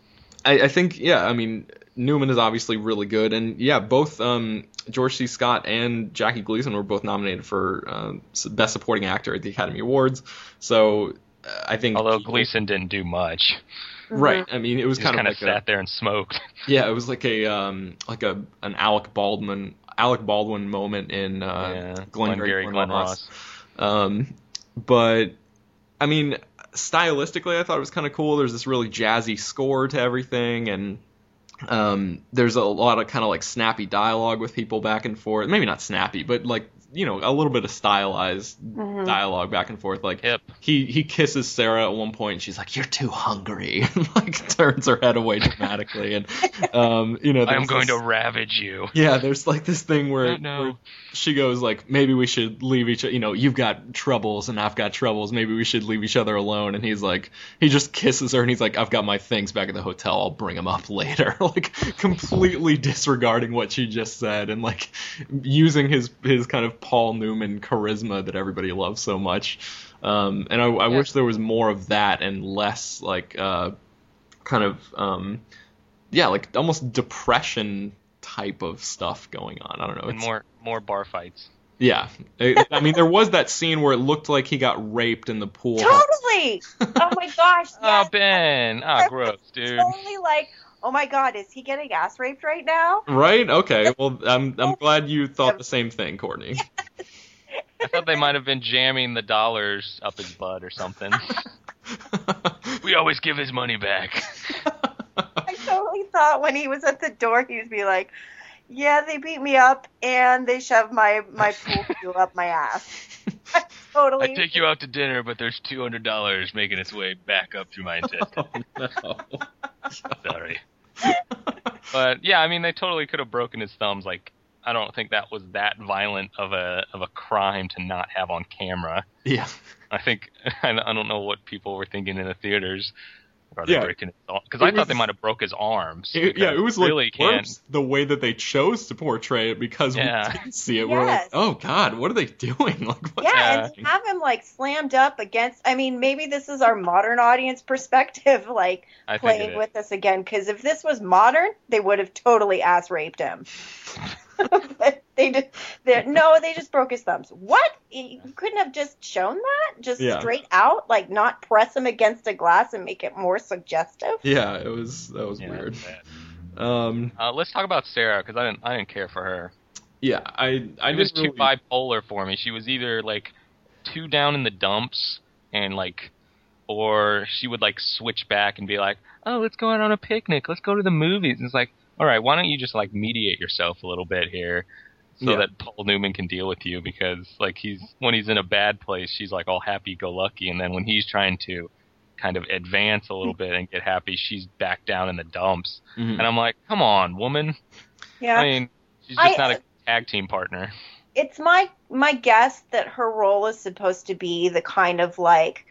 I, I think, yeah, I mean, Newman is obviously really good, and yeah, both um, George C. Scott and Jackie Gleason were both nominated for uh, Best Supporting Actor at the Academy Awards. So uh, I think, although Gleason didn't do much, right? I mean, it was he kind just of kind like of sat a, there and smoked. Yeah, it was like a um, like a an Alec Baldwin Alec Baldwin moment in uh, yeah, Glengarry Glenn Glen Ross. Ross. Um, but I mean, stylistically, I thought it was kind of cool. There's this really jazzy score to everything, and um, there's a lot of kind of like snappy dialogue with people back and forth. Maybe not snappy, but like, you know, a little bit of stylized mm-hmm. dialogue back and forth. Like Hip. he he kisses Sarah at one point, and she's like, "You're too hungry," and like turns her head away dramatically, and um, you know, I'm going this, to ravage you. Yeah, there's like this thing where, no. where she goes like, maybe we should leave each other. You know, you've got troubles and I've got troubles. Maybe we should leave each other alone. And he's like, he just kisses her and he's like, I've got my things back at the hotel. I'll bring them up later. Like completely disregarding what she just said and like using his his kind of Paul Newman charisma that everybody loves so much. Um, and I, I yeah. wish there was more of that and less like uh, kind of um, yeah, like almost depression type of stuff going on. I don't know. And It's, more more bar fights. Yeah. It, I mean, there was that scene where it looked like he got raped in the pool. Totally! Oh my gosh, yes. Oh, Ben! Oh, gross, dude. Totally like, oh my god, is he getting ass raped right now? Right? Okay. Well, I'm I'm glad you thought the same thing, Courtney. I thought they might have been jamming the dollars up his butt or something. We always give his money back. I totally thought when he was at the door, he would be like, yeah, they beat me up and they shoved my, my pool cue up my ass. I totally. I take you out to dinner, but there's two hundred dollars making its way back up through my intestine. Oh, no. Sorry. But, yeah, I mean, they totally could have broken his thumbs. Like, I don't think that was that violent of a of a crime to not have on camera. Yeah. I think, I don't know what people were thinking in the theaters. Are they yeah. breaking his arm? Because I was, thought they might have broke his arms. It, yeah, it was really like worse the way that they chose to portray it because yeah. we didn't see it. Yes. We're like, oh god, what are they doing? Like, what's yeah, happening? and have him like slammed up against. I mean, maybe this is our modern audience perspective, like I playing with us again. Because if this was modern, they would have totally ass raped him. But they did. No, they just broke his thumbs. What? You couldn't have just shown that, just yeah. straight out, like not press him against a glass and make it more suggestive. Yeah, it was that was yeah, weird. Um, uh, let's talk about Sarah because I didn't I didn't care for her. Yeah, I I It was really... too bipolar for me. She was either like too down in the dumps and like, or she would like switch back and be like, oh, let's go out on a picnic, let's go to the movies. And it's like, all right, why don't you just like mediate yourself a little bit here, so yeah. that Paul Newman can deal with you, because like he's when he's in a bad place, she's like all happy-go-lucky, and then when he's trying to kind of advance a little bit and get happy, she's back down in the dumps. Mm-hmm. And I'm like, come on, woman. Yeah. I mean, she's just I, not a tag team partner. It's my my guess that her role is supposed to be the kind of like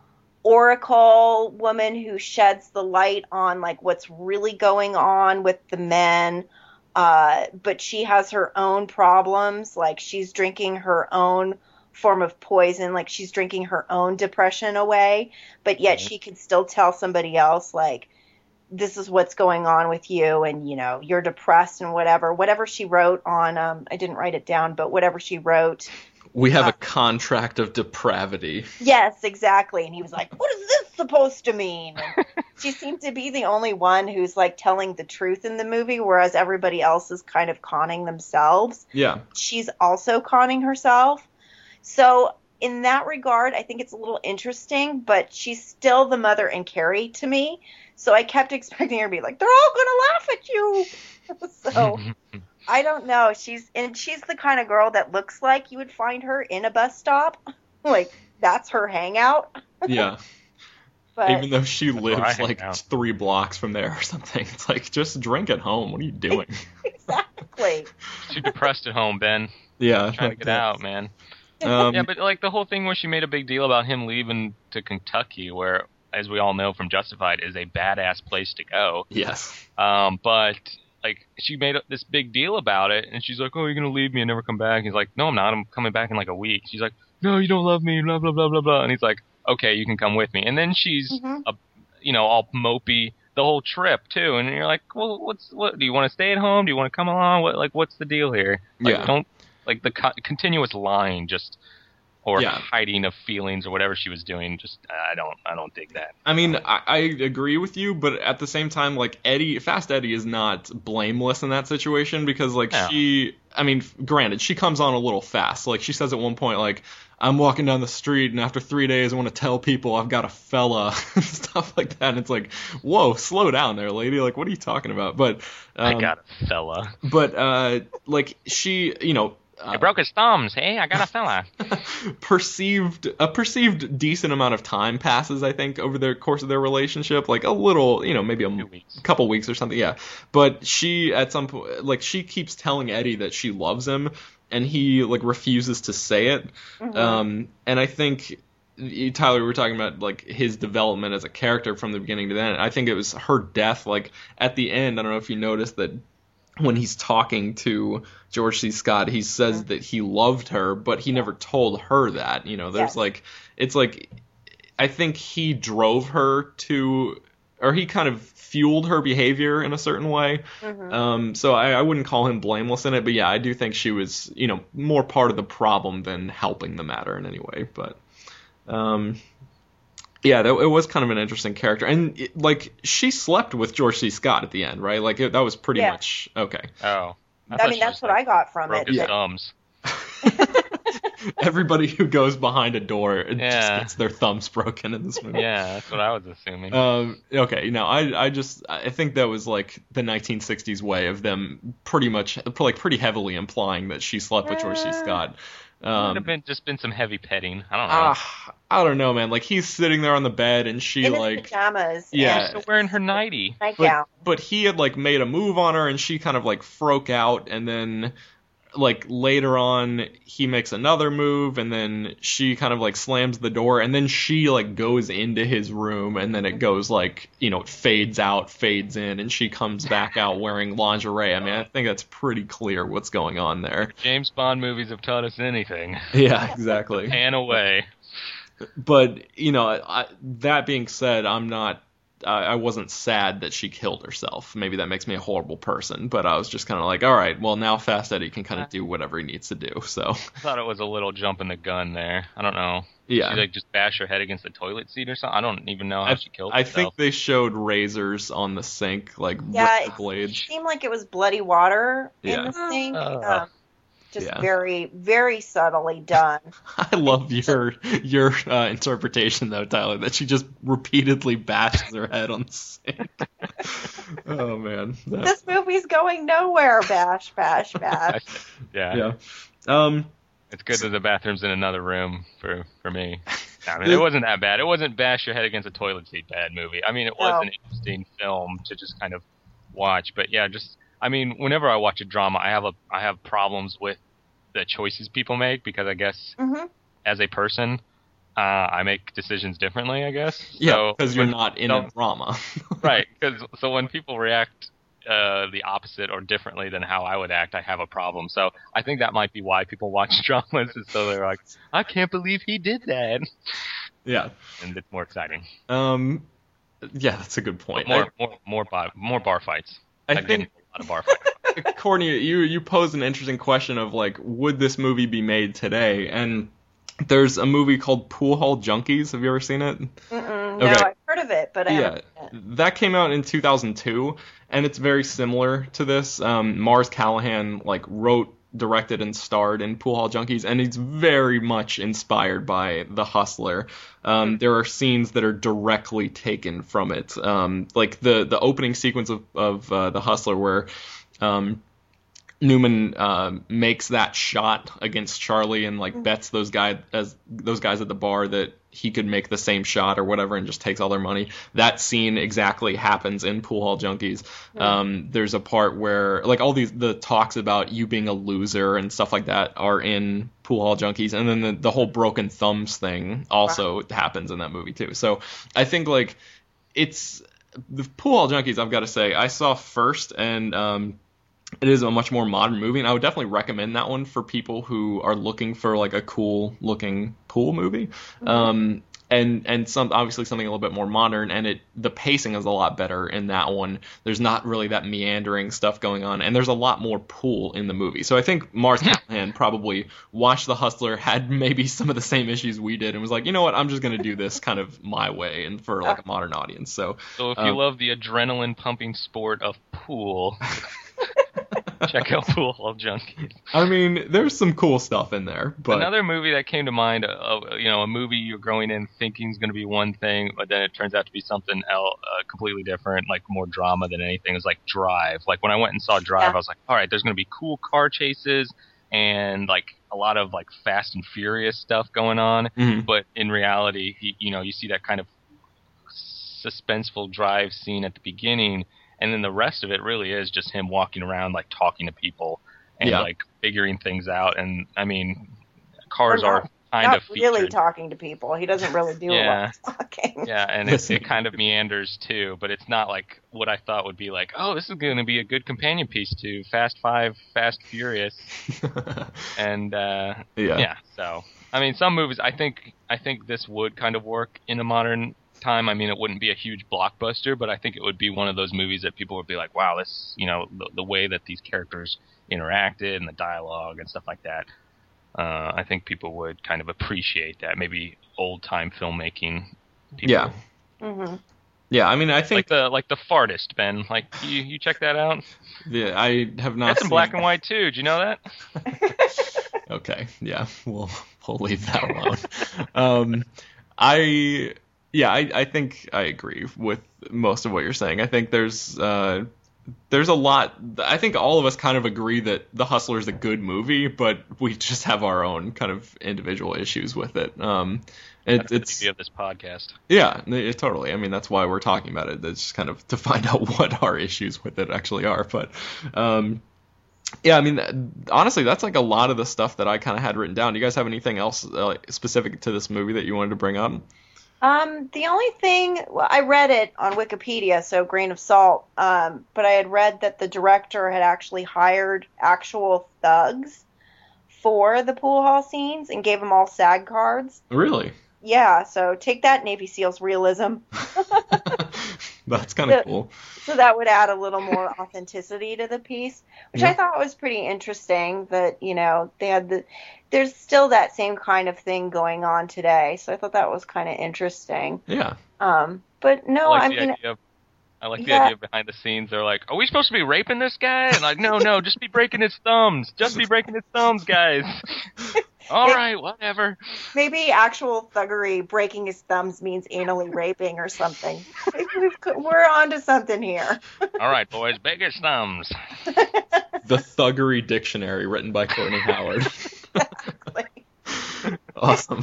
oracle woman who sheds the light on like what's really going on with the men, uh, but she has her own problems. Like she's drinking her own form of poison, like she's drinking her own depression away, but yet she can still tell somebody else like, this is what's going on with you, and you know you're depressed and whatever whatever she wrote on um I didn't write it down, but whatever she wrote, we have uh, a contract of depravity. Yes, exactly. And he was like, what is this supposed to mean? And she seemed to be the only one who's like telling the truth in the movie, whereas everybody else is kind of conning themselves. Yeah. She's also conning herself. So in that regard, I think it's a little interesting, but she's still the mother in Carrie to me. So I kept expecting her to be like, they're all going to laugh at you. So I don't know. She's and she's the kind of girl that looks like you would find her in a bus stop. Like that's her hangout. Yeah. But even though she lives like out. three blocks from there or something, it's like, just drink at home. What are you doing? Exactly. Too depressed at home, Ben. Yeah. Trying to get out, man. Um, yeah, but like the whole thing where she made a big deal about him leaving to Kentucky, where, as we all know from Justified, is a badass place to go. Yes. Um, but like she made this big deal about it, and she's like, "Oh, you're gonna leave me and never come back?" He's like, "No, I'm not. I'm coming back in like a week." She's like, "No, you don't love me." Blah blah blah blah blah. And he's like, "Okay, you can come with me." And then she's, mm-hmm. a, you know, all mopey the whole trip too. And you're like, well, what's what? Do you want to stay at home? Do you want to come along? What like what's the deal here? Like, yeah. Don't like the co- continuous lying just. Or yeah. hiding of feelings or whatever she was doing. Just I don't I don't dig that. I mean, I, I agree with you, but at the same time, like Eddie, Fast Eddie is not blameless in that situation because, like, no. she. I mean, granted, she comes on a little fast. Like she says at one point, like, I'm walking down the street and after three days, I want to tell people I've got a fella, stuff like that. And it's like, whoa, slow down there, lady. Like, what are you talking about? But um, I got a fella. But uh, like she, you know. I broke his thumbs. Hey, I got a fella. perceived a perceived decent amount of time passes, I think, over the course of their relationship, like a little, you know, maybe a weeks. couple weeks or something. Yeah, but she at some point, like she keeps telling Eddie that she loves him, and he like refuses to say it. Mm-hmm. Um, and I think. Tyler, we were talking about like his development as a character from the beginning to the end. I think it was her death. Like at the end, I don't know if you noticed that. When he's talking to George C. Scott, he says mm-hmm. that he loved her, but he never told her that. You know, there's yes. like, it's like, I think he drove her to, or he kind of fueled her behavior in a certain way. Mm-hmm. Um, so I, I wouldn't call him blameless in it, but yeah, I do think she was, you know, more part of the problem than helping the matter in any way. But, um, yeah, that, it was kind of an interesting character. And, it, like, she slept with George C. Scott at the end, right? Like, it, that was pretty yeah. much... Okay. Oh. I, I mean, that's what like, I got from broke it. His yeah. thumbs. Everybody who goes behind a door yeah. just gets their thumbs broken in this movie. Yeah, that's what I was assuming. Um, okay, no, I I just... I think that was, like, the nineteen sixties way of them pretty much... like, pretty heavily implying that she slept with George C. Scott. Um, would have been just been some heavy petting. I don't know. Uh, I don't know, man. Like he's sitting there on the bed and she in like his pajamas. Yeah, still wearing her nightie. Nightgown. But, but he had like made a move on her and she kind of like froke out and then like later on he makes another move and then she kind of like slams the door and then she like goes into his room and then it goes like, you know, it fades out, fades in, and she comes back out wearing lingerie. I mean, I think that's pretty clear what's going on there. James Bond movies have taught us anything. Yeah, exactly. Pan away. But, you know, I, that being said, I'm not I wasn't sad that she killed herself. Maybe that makes me a horrible person, but I was just kind of like, all right, well, now Fast Eddie can kind of do whatever he needs to do. So I thought it was a little jump in the gun there. I don't know. Yeah. She like just bashed her head against the toilet seat or something. I don't even know how I, she killed I herself. think they showed razors on the sink, like yeah, with the blades. It seemed like it was bloody water yeah. in the sink. Uh, um, Just yeah. very, very subtly done. I love your your uh, interpretation, though, Tyler, that she just repeatedly bashes her head on the sink. Oh, man. That... This movie's going nowhere. Bash, bash, bash. yeah. Yeah. Um, it's good that the bathroom's in another room for, for me. I mean, it wasn't that bad. It wasn't bash your head against a toilet seat bad movie. I mean, it was no. an interesting film to just kind of watch. But, yeah, just... I mean, whenever I watch a drama, I have a I have problems with the choices people make because I guess mm-hmm. as a person, uh, I make decisions differently. I guess. Yeah, because so you're not in so, a drama. Right. Because so when people react uh, the opposite or differently than how I would act, I have a problem. So I think that might be why people watch dramas. Is so they're like, I can't believe he did that. Yeah. And it's more exciting. Um. Yeah, that's a good point. But more I, more more bar, more bar fights. I Again, think. A lot of bar fights. Courtney, you you posed an interesting question of like, would this movie be made today? And there's a movie called Pool Hall Junkies. Have you ever seen it? Mm-mm, no, I've heard of it, but I yeah, haven't seen it. That came out in two thousand two, and it's very similar to this. Um, Mars Callahan like wrote, directed, and starred in Pool Hall Junkies, and he's very much inspired by The Hustler. Um, mm-hmm. There are scenes that are directly taken from it, um, like the the opening sequence of of uh, The Hustler where. Um, Newman uh, makes that shot against Charlie and like bets those guys as those guys at the bar that he could make the same shot or whatever and just takes all their money. That scene exactly happens in Pool Hall Junkies. Mm. Um, there's a part where like all these the talks about you being a loser and stuff like that are in Pool Hall Junkies, and then the, the whole broken thumbs thing also wow. happens in that movie too. So I think like it's the Pool Hall Junkies. I've got to say I saw first and. Um, It is a much more modern movie, and I would definitely recommend that one for people who are looking for like a cool looking pool movie. Mm-hmm. Um, and and some obviously something a little bit more modern, and it the pacing is a lot better in that one. There's not really that meandering stuff going on, and there's a lot more pool in the movie. So I think Mars Callahan probably watched The Hustler, had maybe some of the same issues we did, and was like, you know what, I'm just going to do this kind of my way and for like a modern audience. So so if um, you love the adrenaline pumping sport of pool, check out Pool Hall Junkies. I mean, there's some cool stuff in there, but another movie that came to mind, uh, you know, a movie you're going in thinking is going to be one thing, but then it turns out to be something else, uh, completely different, like more drama than anything. Is like Drive. Like when I went and saw Drive, yeah. I was like, all right, there's going to be cool car chases and like a lot of like Fast and Furious stuff going on. Mm-hmm. But in reality, you, you know, you see that kind of suspenseful drive scene at the beginning. And then the rest of it really is just him walking around, like talking to people and yeah. like figuring things out. And I mean, cars not, are kind not of featured. really talking to people. He doesn't really do yeah. a lot of talking. Yeah, and it, it kind of meanders too, but it's not like what I thought would be like, oh, this is going to be a good companion piece to Fast Five, Fast Furious, and uh, yeah. yeah. So I mean, some movies, I think, I think this would kind of work in a modern time. I mean, it wouldn't be a huge blockbuster, but I think it would be one of those movies that people would be like, wow, this, you know, the, the way that these characters interacted and the dialogue and stuff like that. Uh, I think people would kind of appreciate that. Maybe old time filmmaking people. Yeah. Mm-hmm. Yeah, I mean, I think like the like the Fartist, Ben. Like you, you check that out. Yeah, I have not. That's in seen black and white too. Did you know that? Okay, yeah, we'll we'll leave that alone. um, I. Yeah, I, I think I agree with most of what you're saying. I think there's uh, there's a lot. I think all of us kind of agree that The Hustler is a good movie, but we just have our own kind of individual issues with it. Um, it that's it's the beauty of this podcast. Yeah, it, totally. I mean, that's why we're talking about it. It's just kind of to find out what our issues with it actually are. But um, yeah, I mean, honestly, that's like a lot of the stuff that I kind of had written down. Do you guys have anything else uh, specific to this movie that you wanted to bring up? Um, the only thing, well, I read it on Wikipedia, so grain of salt, um, but I had read that the director had actually hired actual thugs for the pool hall scenes and gave them all SAG cards. Really? Yeah, so take that, Navy SEALs realism. That's kind of so, cool. So that would add a little more authenticity to the piece, which yeah. I thought was pretty interesting that, you know, they had the, there's still that same kind of thing going on today. So I thought that was kind of interesting. Yeah. Um, but no, I, like I the mean, idea of, I like the yeah. idea behind the scenes. They're like, are we supposed to be raping this guy? And like, no, no, just be breaking his thumbs. Just be breaking his thumbs, guys. All maybe, right, whatever. Maybe actual thuggery, breaking his thumbs, means anally raping or something. Maybe we've, we're onto something here. All right, boys, break his thumbs. The Thuggery Dictionary, written by Courtney Howard. Exactly. Awesome.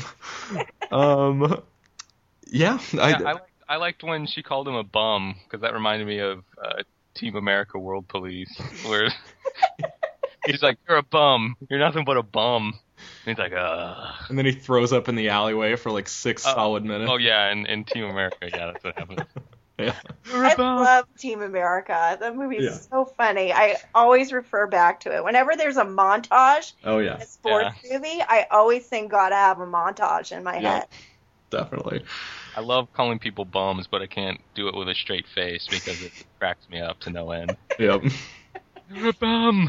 Um, yeah, yeah I, I, liked, I liked when she called him a bum, because that reminded me of uh, Team America World Police, where he's like, you're a bum. You're nothing but a bum. And he's like, uh. And then he throws up in the alleyway for like six uh, solid minutes. Oh, yeah, in, in Team America, yeah, that's what happens. Yeah. I love Team America. That movie is Yeah. so funny. I always refer back to it. Whenever there's a montage Oh, yeah. in a sports movie, I always think, gotta have a montage in my Yeah. head. Definitely. I love calling people bums, but I can't do it with a straight face because it cracks me up to no end. Yep. You're a bum.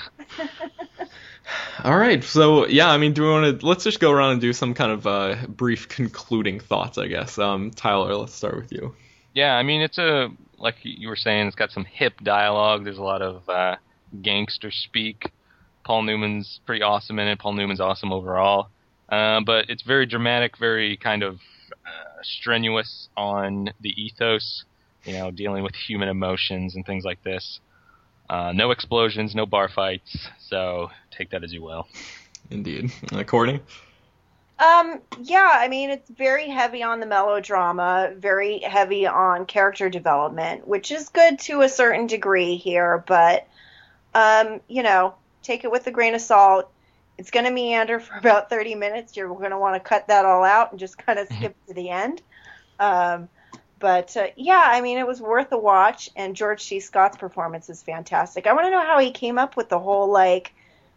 All right. So, yeah, I mean, do we want to, let's just go around and do some kind of uh, brief concluding thoughts, I guess. Um, Tyler, let's start with you. Yeah, I mean, it's a, like you were saying, it's got some hip dialogue. There's a lot of uh, gangster speak. Paul Newman's pretty awesome in it. Paul Newman's awesome overall. Uh, but it's very dramatic, very kind of uh, strenuous on the ethos, you know, dealing with human emotions and things like this. Uh, no explosions, no bar fights, so take that as you will. Indeed. Uh, Courtney? Um, yeah, I mean, it's very heavy on the melodrama, very heavy on character development, which is good to a certain degree here, but, um, you know, take it with a grain of salt. It's going to meander for about thirty minutes. You're going to want to cut that all out and just kind of skip to the end. Um, but, uh, yeah, I mean, it was worth a watch, and George C. Scott's performance is fantastic. I want to know how he came up with the whole, like,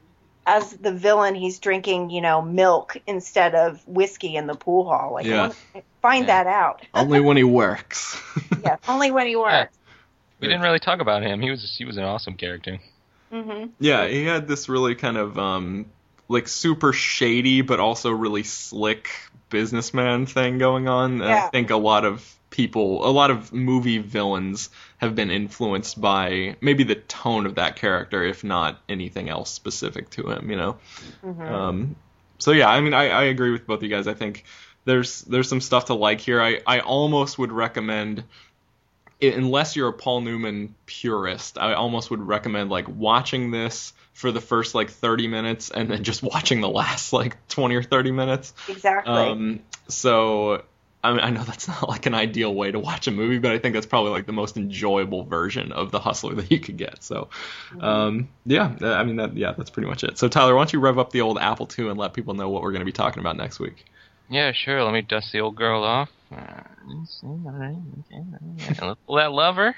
as the villain, he's drinking, you know, milk instead of whiskey in the pool hall. Like, Yeah. I want to find Yeah. that out. Only when he works. Yeah, only when he works. We didn't really talk about him. He was he was an awesome character. Mm-hmm. Yeah, he had this really kind of um like super shady but also really slick businessman thing going on. And Yeah. I think a lot of people, a lot of movie villains have been influenced by maybe the tone of that character, if not anything else specific to him, you know. Mm-hmm. Um, so yeah, I mean, I, I agree with both of you guys. I think there's there's some stuff to like here. I, I almost would recommend, i- unless you're a Paul Newman purist, I almost would recommend like watching this for the first like thirty minutes and then just watching the last like twenty or thirty minutes. Exactly. Um, so I mean, I know that's not like an ideal way to watch a movie, but I think that's probably like the most enjoyable version of The Hustler that you could get. So, um, yeah, uh, I mean, that, yeah, that's pretty much it. So Tyler, why don't you rev up the old Apple two and let people know what we're going to be talking about next week? Yeah, sure. Let me dust the old girl off. Uh, let's see, all right, okay, all right. Let's pull that lever.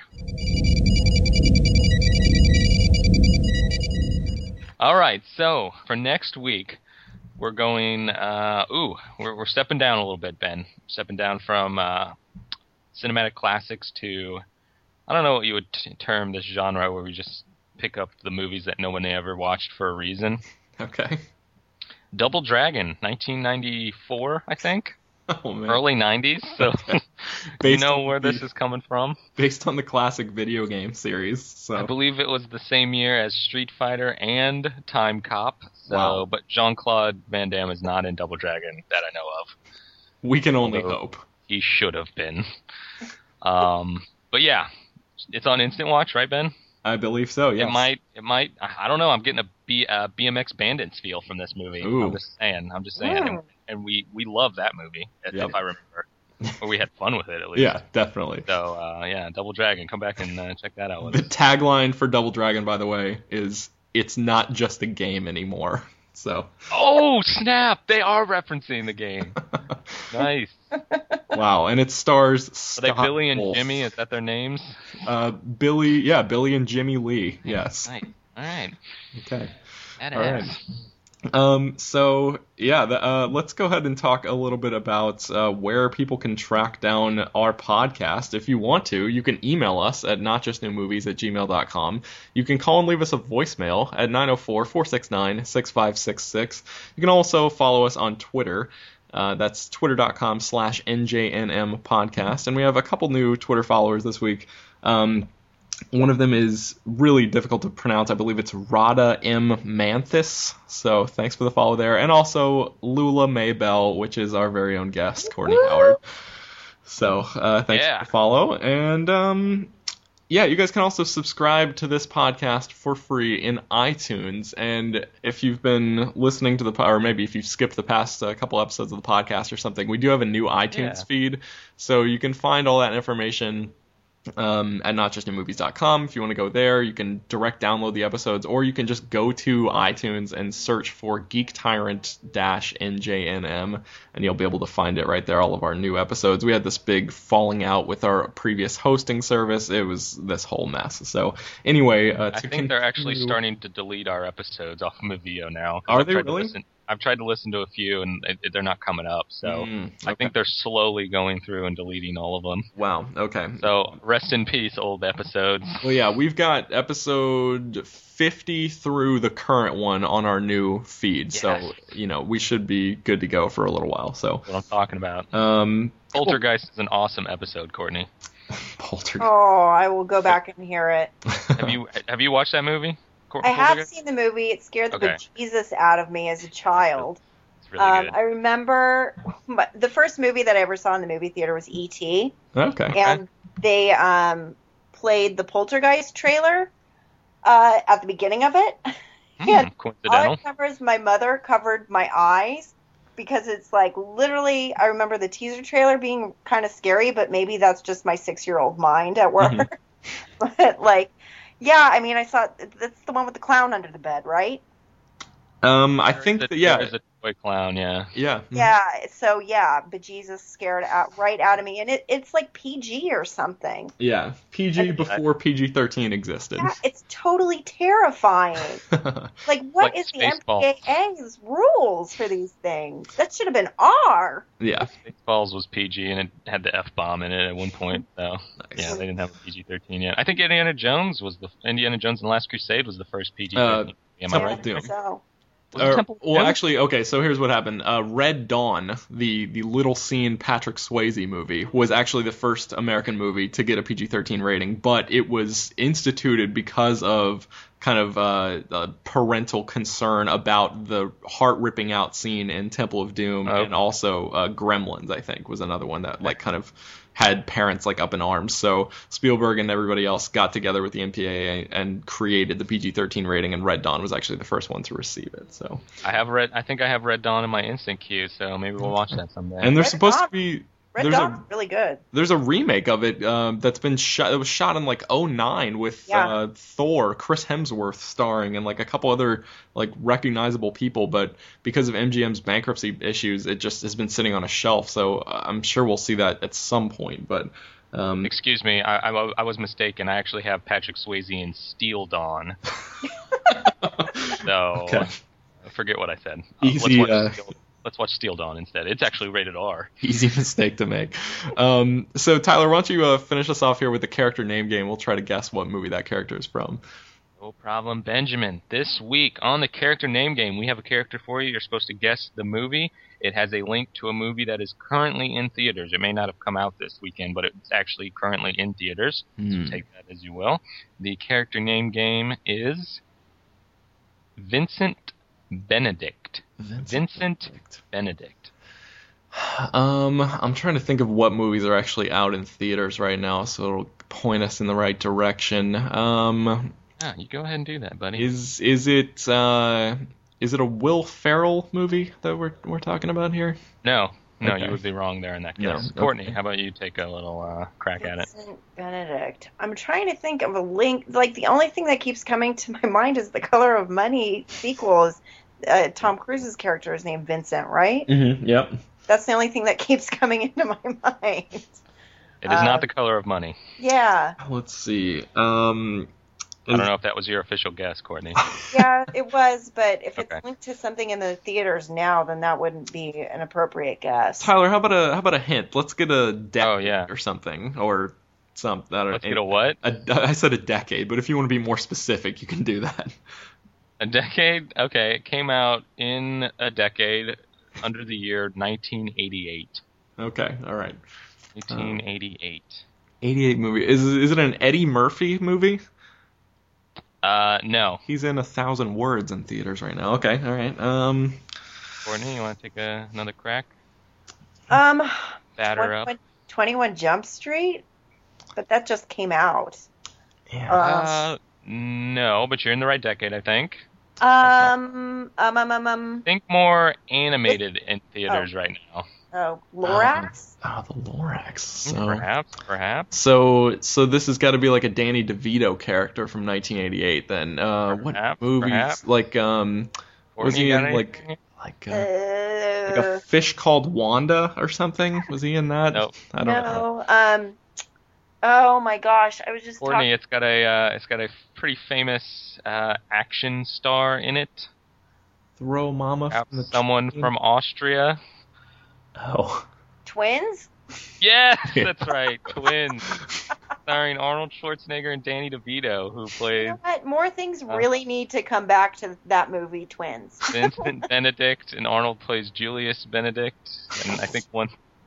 All right, so for next week, we're going. Uh, ooh, we're we're stepping down a little bit, Ben. Stepping down from uh, cinematic classics to, I don't know what you would t- term this genre, where we just pick up the movies that no one ever watched for a reason. Okay. Double Dragon, nineteen ninety-four, I think. Oh, man. Early nineties, so you Based know on where the- this is coming from. Based on the classic video game series. So I believe it was the same year as Street Fighter and Time Cop. So, Wow. but Jean-Claude Van Damme is not in Double Dragon that I know of. we can only Although- hope. He should have been. Um, but yeah, it's on Instant Watch, right, Ben? I believe so, yes. It might. It might. I I don't know. I'm getting a B, uh, B M X Bandits feel from this movie. Ooh. I'm just saying. I'm just saying. And, Mm. and we we love that movie, if, Yep. if I remember. Or we had fun with it at least. Yeah, definitely. So uh, yeah, Double Dragon. Come back and uh, check that out with The us. tagline for Double Dragon, by the way, is "It's not just a game anymore." So, Oh snap! They are referencing the game. Nice. wow, and it stars Are they Scott Billy and Wolf. Jimmy? Is that their names? Uh, Billy, yeah, Billy and Jimmy Lee. Yes. Nice. All right. Okay. That All ass. right. Um. So yeah, the, uh, let's go ahead and talk a little bit about uh, where people can track down our podcast. If you want to, you can email us at notjustnewmovies at gmail dot com. You can call and leave us a voicemail at nine oh four, four six nine, six five six six. You can also follow us on Twitter. Uh, that's twitter.com slash NJNM podcast. And we have a couple new Twitter followers this week. Um, one of them is really difficult to pronounce. I believe it's Rada M. Manthis. So thanks for the follow there. And also Lula Maybell, which is our very own guest, Courtney Howard. So uh, thanks Yeah. for the follow. And um, yeah, you guys can also subscribe to this podcast for free in iTunes. And if you've been listening to the, po- or maybe if you've skipped the past uh, couple episodes of the podcast or something, we do have a new iTunes Yeah. feed. So you can find all that information um, at not just new movies dot com. If you want to go there, you can direct download the episodes, or you can just go to iTunes and search for Geek Tyrant N J N M, and you'll be able to find it right there, all of our new episodes. We had this big falling out with our previous hosting service. It was this whole mess. So anyway, uh, to I think they're actually continue- starting to delete our episodes off of Vimeo now. Are I've they tried to really? listen- I've tried to listen to a few, and they- they're not coming up. So Mm, I okay. think they're slowly going through and deleting all of them. Wow, okay. So rest in peace, old episodes. Well, yeah, we've got episode fifty through the current one on our new feed. So, Yes. you know, we should be good to go for a little while. So, That's what I'm talking about. um, Poltergeist is an awesome episode, Courtney. Poltergeist. Oh, I will go back and hear it. Have you have you watched that movie? Cor- I have Poltergeist? seen the movie. It scared the Okay. bejesus out of me as a child. It's really Um, good. I remember my, the first movie that I ever saw in the movie theater was E T Okay. and they um, played the Poltergeist trailer uh, at the beginning of it. Hmm, and all I coincidental. remember is my mother covered my eyes because it's like literally, I remember the teaser trailer being kind of scary, but maybe that's just my six-year-old mind at work. Mhm. But like, yeah, I mean, I saw that's the one with the clown under the bed, right? Um, I There think is a- that, yeah, there is a, Boy clown, yeah. Yeah. mhm. Yeah, so yeah, bejesus scared out right out of me, and it, it's like P G or something. Yeah. P G before P G thirteen existed. Yeah, it's totally terrifying. Like, what Like is the Spaceball. M P A A's rules for these things? That should have been R. yeah. Spaceballs was P G and it had the F bomb in it at one point. So yeah, they didn't have a P G thirteen yet. I think Indiana Jones was the Indiana Jones and the Last Crusade was the first P G thirteen. Uh, Am I Temple right? of Doom. So, Was it Or- Temple of well, Doom? actually, okay. So here's what happened. Uh, Red Dawn, the the little scene Patrick Swayze movie, was actually the first American movie to get a P G thirteen rating, but it was instituted because of kind of uh, uh, parental concern about the heart ripping out scene in Temple of Doom, Oh. and also uh, Gremlins. I think was another one that like kind of had parents like up in arms. So Spielberg and everybody else got together with the M P A A and created the P G thirteen rating, and Red Dawn was actually the first one to receive it. So. I have read. I think I have Red Dawn in my instant queue, so maybe we'll watch that someday. And there's Red supposed Dawn- to be Red there's Dawn's a really good. there's a remake of it um, that's been shot. It was shot in like oh nine with Yeah. uh, Thor, Chris Hemsworth starring, and like a couple other like recognizable people. But because of M G M's bankruptcy issues, it just has been sitting on a shelf. So uh, I'm sure we'll see that at some point. But um, Excuse me, I, I, I was mistaken. I actually have Patrick Swayze in Steel Dawn. So Okay. forget what I said. Easy, let's, watch uh, Steel, let's watch Steel Dawn instead. It's actually rated R. easy mistake to make. Um, so Tyler, why don't you uh, finish us off here with the character name game? We'll try to guess what movie that character is from. No problem, Benjamin. This week on the character name game, we have a character for you. You're supposed to guess the movie. It has a link to a movie that is currently in theaters. It may not have come out this weekend, but it's actually currently in theaters. Hmm. So take that as you will. The character name game is Vincent Benedict. Vincent Benedict. Um, I'm trying to think of what movies are actually out in theaters right now, so it'll point us in the right direction. Um, Ah, you go ahead and do that, buddy. is is it uh, is it a Will Ferrell movie that we're we're talking about here? No, no, Okay. you would be wrong there in that No, case. okay. Courtney, how about you take a little uh, crack at it? Vincent Benedict. I'm trying to think of a link. Like, the only thing that keeps coming to my mind is the Color of Money sequel. Is uh, Tom Cruise's character is named Vincent, right? Mm-hmm. Yep. That's the only thing that keeps coming into my mind. It is Uh, not The Color of Money. Yeah, Let's see. Um, I don't know if that was your official guess, Courtney. yeah, it was. But if it's Okay. linked to something in the theaters now, then that wouldn't be an appropriate guess. Tyler, how about a how about a hint? Let's get a decade Oh, yeah. or something, or something. I don't Let's get a what? A, I said a decade, but if you want to be more specific, you can do that. A decade? Okay, it came out in a decade under the year nineteen eighty-eight. Okay, all right. nineteen eighty-eight. eighty-eight movie. Is is it an Eddie Murphy movie? Uh, no. He's in A Thousand Words in theaters right now. Okay, all right. Um, Courtney, you want to take a, another crack? Um, Batter up. twenty-one, twenty-one Jump Street, but that just came out. yeah. Uh, no, but you're in the right decade, I think. Um, um, um, um, um, Think more animated in theaters right now. oh, Lorax? oh, the Lorax. So, Perhaps, perhaps. so, so this has got to be like a Danny DeVito character from nineteen eighty-eight. Then, uh, what Perhaps, movies? perhaps. Like, um, was Courtney, he got in like anything? like uh, like Uh, a fish called Wanda or something? Was he in that? Nope. I don't know. no, um, oh my gosh, I was just Courtney, talking. it's got a uh, it's got a pretty famous uh, action star in it. Throw Mama Perhaps from the someone train. from Austria. Oh. Twins? Yes, Yeah. that's right. Twins, starring Arnold Schwarzenegger and Danny DeVito, who You played know what? More things really need to come back to that movie, Twins. Vincent Benedict, and Arnold plays Julius Benedict, and I think one.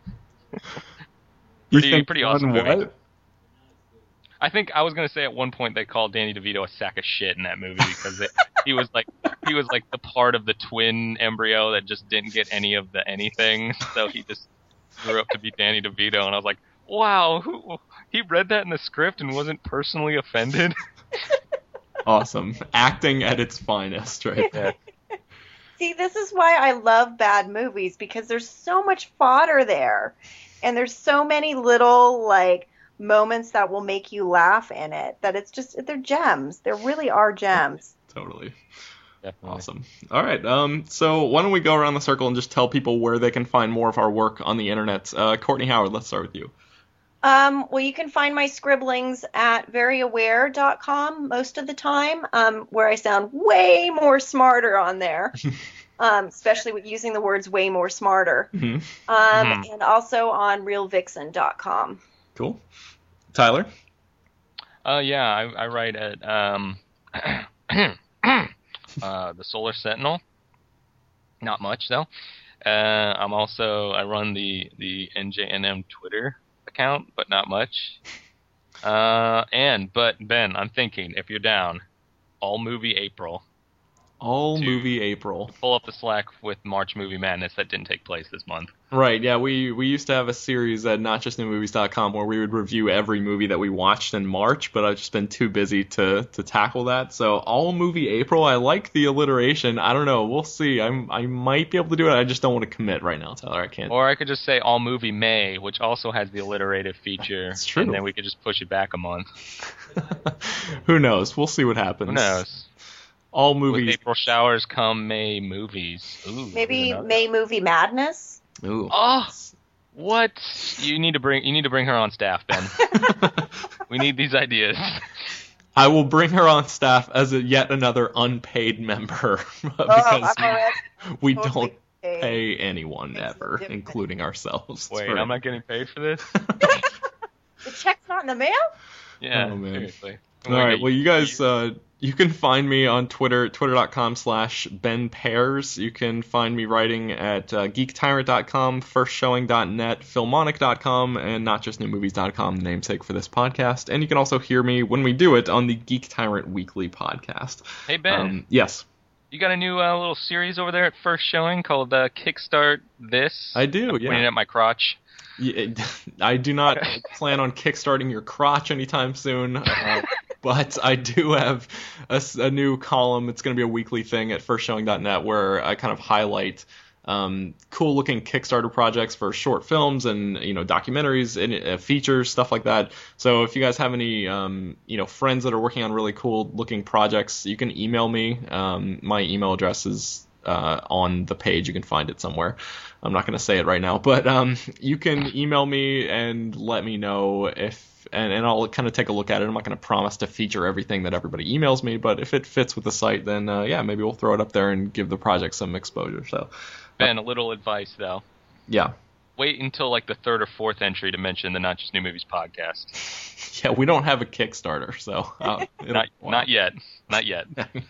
You Pretty- think pretty one awesome movie. what? I think I was gonna say at one point they called Danny DeVito a sack of shit in that movie because it, he was like he was like the part of the twin embryo that just didn't get any of the anything, so he just grew up to be Danny DeVito, and I was like, wow, who, he read that in the script and wasn't personally offended. Awesome. Acting at its finest, right there. See, this is why I love bad movies, because there's so much fodder there. And there's so many little, like, moments that will make you laugh in it that it's just, they're gems. There really are gems. Totally. Definitely. Awesome. All right. Um, so why don't we go around the circle and just tell people where they can find more of our work on the internet? Uh, Courtney Howard, let's start with you. Um, well, you can find my scribblings at very aware dot com most of the time, um, where I sound way more smarter on there, um, especially with using the words way more smarter. Mm-hmm. Um, Mm-hmm. And also on real vixen dot com. Cool. Tyler? Uh, yeah, I, I write at um, uh, the Solar Sentinel. Not much though. Uh, I'm also I run the the N J N M Twitter account, but not much. Uh, and but Ben, I'm thinking if you're down, all movie April. All To- movie April. Pull up the slack with March Movie Madness that didn't take place this month. Right, yeah, we, we used to have a series at not just new movies dot com where we would review every movie that we watched in March, but I've just been too busy to, to tackle that. So all movie April, I like the alliteration. I don't know, we'll see. I'm I might be able to do it. I just don't want to commit right now, Tyler. I can't. Or I could just say all movie May, which also has the alliterative feature. It's true. And then we could just push it back a month. Who knows? We'll see what happens. Who knows? All With movies. April showers come May movies. Ooh, Maybe there's another- May Movie Madness. Ooh. Oh, what? You need to bring. You need to bring her on staff, Ben. We need these ideas. I will bring her on staff as a yet another unpaid member Oh, because I'm already we totally don't paid. pay anyone Makes a ever, difference. including ourselves. Wait, for- I'm not getting paid for this. The check's not in the mail? Yeah, Oh, man. seriously. All right. Well, you guys, uh, you can find me on Twitter, twitter dot com slash Ben Pears. You can find me writing at uh, geek tyrant dot com, first showing dot net, filmonic dot com, and not just new movies dot com, the namesake for this podcast. And you can also hear me when we do it on the Geek Tyrant Weekly podcast. Hey Ben, Um, yes, you got a new uh, little series over there at First Showing called uh, Kickstart This. I do. I'm pointing Yeah. at my crotch. Yeah, I do not plan on kickstarting your crotch anytime soon, uh, but I do have a, s- a new column. It's going to be a weekly thing at first showing dot net where I kind of highlight um, cool-looking Kickstarter projects for short films and you know documentaries and uh, features, stuff like that. So if you guys have any um, you know friends that are working on really cool-looking projects, you can email me. Um, my email address is uh, on the page. You can find it somewhere. I'm not going to say it right now, but um, you can email me and let me know if, and, and I'll kind of take a look at it. I'm not going to promise to feature everything that everybody emails me, but if it fits with the site, then uh, yeah, maybe we'll throw it up there and give the project some exposure. So, Ben, a little advice though. yeah. Wait until like the third or fourth entry to mention the Not Just New Movies podcast. Yeah, we don't have a Kickstarter, so uh, it'll- Not, not yet. Not yet.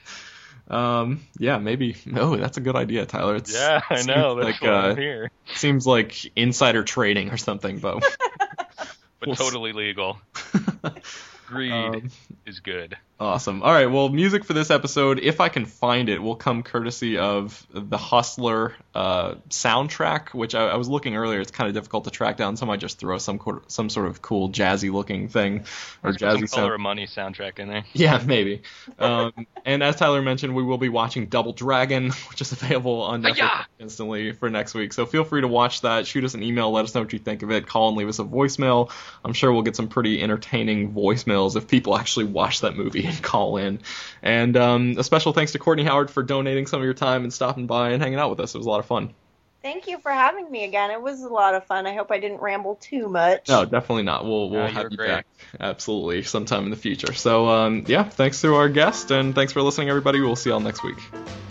Um, yeah, maybe. No, that's a good idea, Tyler. It's, Yeah, I seems know. That's like, why uh, I'm here. seems like insider trading or something, but But we'll s- totally legal. Greed Um, is good. Awesome. All right. Well, music for this episode, if I can find it, will come courtesy of the Hustler uh, soundtrack, which I, I was looking earlier. It's kind of difficult to track down, so I might just throw some co- some sort of cool jazzy looking thing or Let's put some jazzy Color sound. of Money soundtrack in there. Yeah, maybe. Um, and as Tyler mentioned, we will be watching Double Dragon, which is available on Netflix Hi-ya! instantly for next week. So feel free to watch that. Shoot us an email. Let us know what you think of it. Call and leave us a voicemail. I'm sure we'll get some pretty entertaining voicemails if people actually watch that movie and call in. And um, a special thanks to Courtney Howard for donating some of your time and stopping by and hanging out with us. It was a lot of fun. Thank you for having me again. It was a lot of fun. I hope I didn't ramble too much. No, definitely not. We'll we'll No, have you're you great. back absolutely sometime in the future. So um, yeah, thanks to our guest and thanks for listening, everybody. We'll see y'all next week.